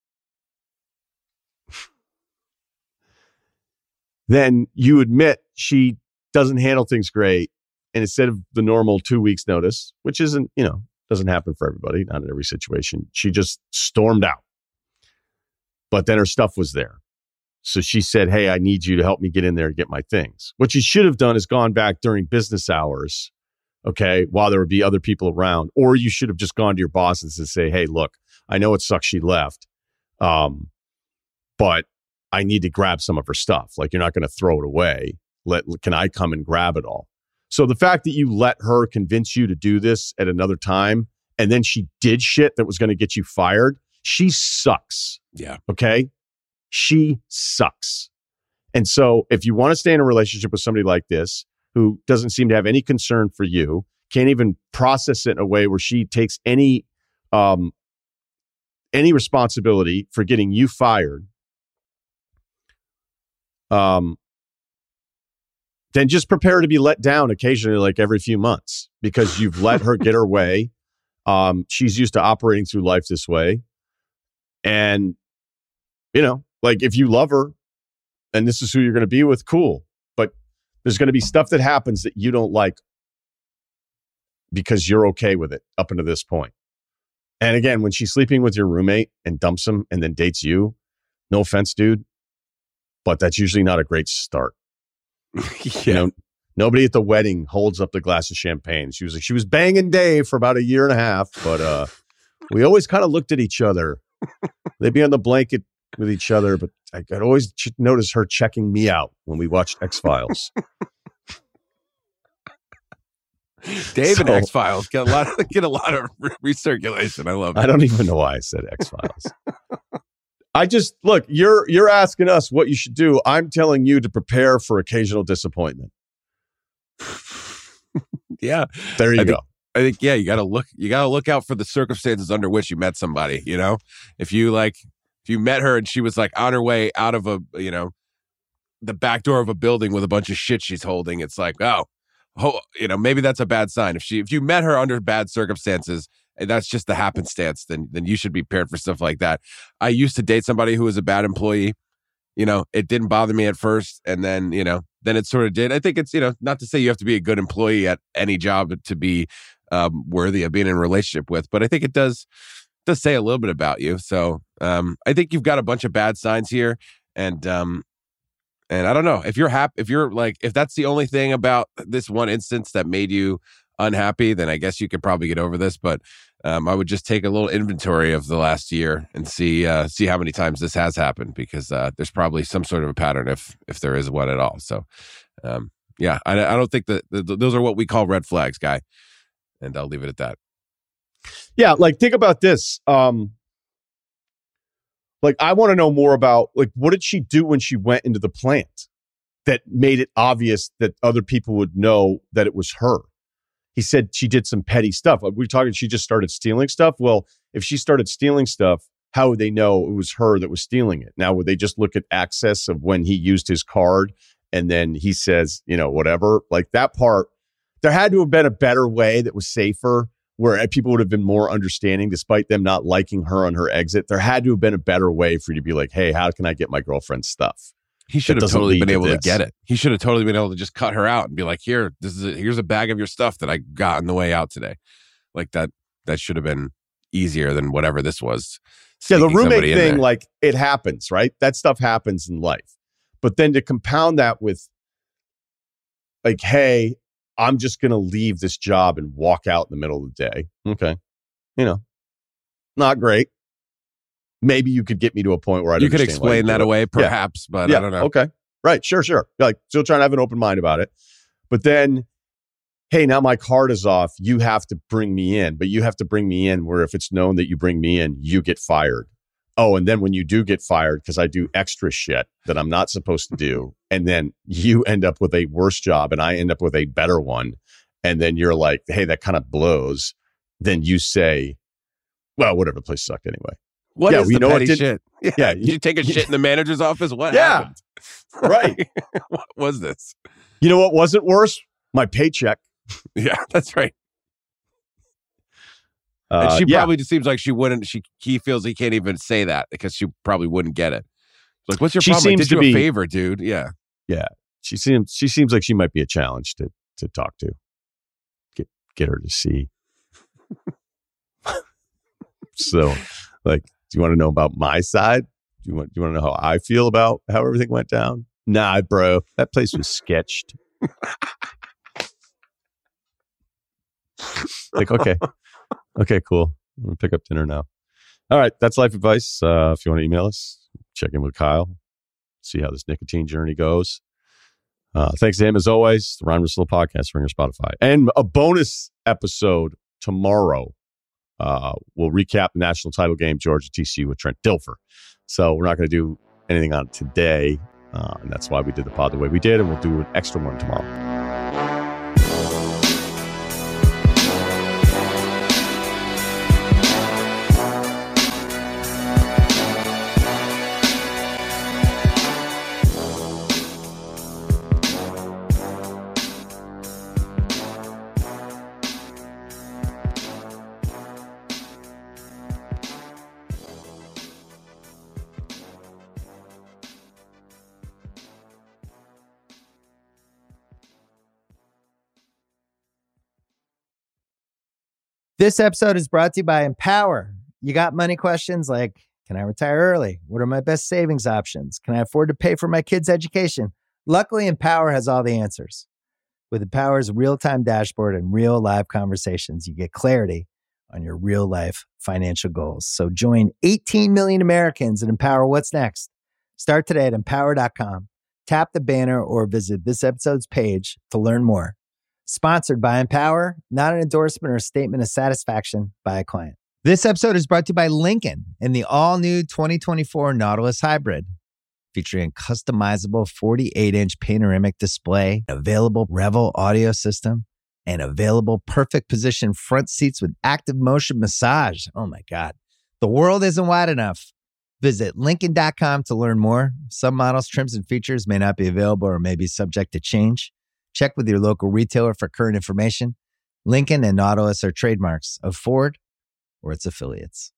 Then you admit she doesn't handle things great. And instead of the normal 2 weeks notice, which isn't, doesn't happen for everybody, not in every situation, she just stormed out. But then her stuff was there. So she said, hey, I need you to help me get in there and get my things. What you should have done is gone back during business hours, okay, while there would be other people around. Or you should have just gone to your bosses and say, hey, look, I know it sucks she left, but I need to grab some of her stuff. Like, you're not going to throw it away. Can I come and grab it all? So the fact that you let her convince you to do this at another time, and then she did shit that was going to get you fired, she sucks. Yeah. Okay? She sucks. And so if you want to stay in a relationship with somebody like this, who doesn't seem to have any concern for you, can't even process it in a way where she takes any responsibility for getting you fired, then just prepare to be let down occasionally, like every few months, because you've let her get her way. She's used to operating through life this way. And, like, if you love her and this is who you're going to be with, cool. But there's going to be stuff that happens that you don't like because you're okay with it up until this point. And again, when she's sleeping with your roommate and dumps him and then dates you, no offense, dude, but that's usually not a great start. Yeah. Nobody at the wedding holds up the glass of champagne. She was banging Dave for about 1.5 years, but we always kind of looked at each other. They'd be on the blanket with each other, but I could always notice her checking me out when we watched X-Files. Dave and X-Files get a lot of recirculation. I love it. I don't even know why I said X-Files. Look, you're asking us what you should do. I'm telling you to prepare for occasional disappointment. Yeah. There you go. I think, yeah, you gotta look out for the circumstances under which you met somebody. If you met her and she was like on her way out of the back door of a building with a bunch of shit she's holding, it's like, maybe that's a bad sign. If you met her under bad circumstances and that's just the happenstance, then you should be prepared for stuff like that. I used to date somebody who was a bad employee. It didn't bother me at first, and then it sort of did. I think it's not to say you have to be a good employee at any job to be worthy of being in a relationship with, but I think it does say a little bit about you. So I think you've got a bunch of bad signs here, and I don't know if you're happy. If that's the only thing about this one instance that made you unhappy, then I guess you could probably get over this. But I would just take a little inventory of the last year and see how many times this has happened, because there's probably some sort of a pattern if there is one at all. So yeah, I don't think that those are what we call red flags, Guy. And I'll leave it at that. Yeah, like, think about this. Like, I want to know more about, like, what did she do when she went into the plant that made it obvious that other people would know that it was her? He said she did some petty stuff. We're talking, she just started stealing stuff. Well, if she started stealing stuff, how would they know it was her that was stealing it? Now, would they just look at access of when he used his card and then he says, whatever? Like, that part, there had to have been a better way that was safer, where people would have been more understanding despite them not liking her on her exit. There had to have been a better way for you to be like, hey, how can I get my girlfriend's stuff? He should have totally been able to get it. He should have totally been able to just cut her out and be like, here's a bag of your stuff that I got on the way out today. Like, that should have been easier than whatever this was. Yeah, the roommate thing, like, it happens, right? That stuff happens in life. But then to compound that with, like, hey, I'm just going to leave this job and walk out in the middle of the day. Okay. Not great. Maybe you could get me to a point where I You could explain that away, perhaps, but I don't know. Okay. Right. Sure. Like, still trying to have an open mind about it. But then, hey, now my card is off. You have to bring me in, but you have to bring me in where if it's known that you bring me in, you get fired. Oh, and then when you do get fired, because I do extra shit that I'm not supposed to do, and then you end up with a worse job and I end up with a better one, and then you're like, hey, that kind of blows. Then you say, well, whatever, the place sucked anyway. What is the petty did, shit? Yeah. Did you take a shit in the manager's office? What happened? Right. What was this? You know what wasn't worse? My paycheck. Yeah, that's right. And she probably just seems like she wouldn't. He feels he can't even say that because she probably wouldn't get it. Like, what's your problem? I did you a favor, dude. Yeah. She seems like she might be a challenge to talk to. Get her to see. So, like, do you want to know about my side? Do you want to know how I feel about how everything went down? Nah, bro, that place was sketched. Like, okay, cool. I'm gonna pick up dinner now. All right, that's life advice. If you want to email us, check in with Kyle, see how this nicotine journey goes. Thanks to him as always. The Ryan Russillo Podcast, Ringer, Spotify, and a bonus episode tomorrow. We'll recap the national title game, Georgia TCU with Trent Dilfer. So we're not going to do anything on it today, and that's why we did the pod the way we did, and we'll do an extra one tomorrow. This episode is brought to you by Empower. You got money questions like, can I retire early? What are my best savings options? Can I afford to pay for my kids' education? Luckily, Empower has all the answers. With Empower's real-time dashboard and real live conversations, you get clarity on your real-life financial goals. So join 18 million Americans and Empower what's next. Start today at empower.com. Tap the banner or visit this episode's page to learn more. Sponsored by Empower, not an endorsement or a statement of satisfaction by a client. This episode is brought to you by Lincoln and the all-new 2024 Nautilus Hybrid. Featuring a customizable 48-inch panoramic display, available Revel audio system, and available perfect position front seats with active motion massage. Oh my God. The world isn't wide enough. Visit Lincoln.com to learn more. Some models, trims, and features may not be available or may be subject to change. Check with your local retailer for current information. Lincoln and Nautilus are trademarks of Ford or its affiliates.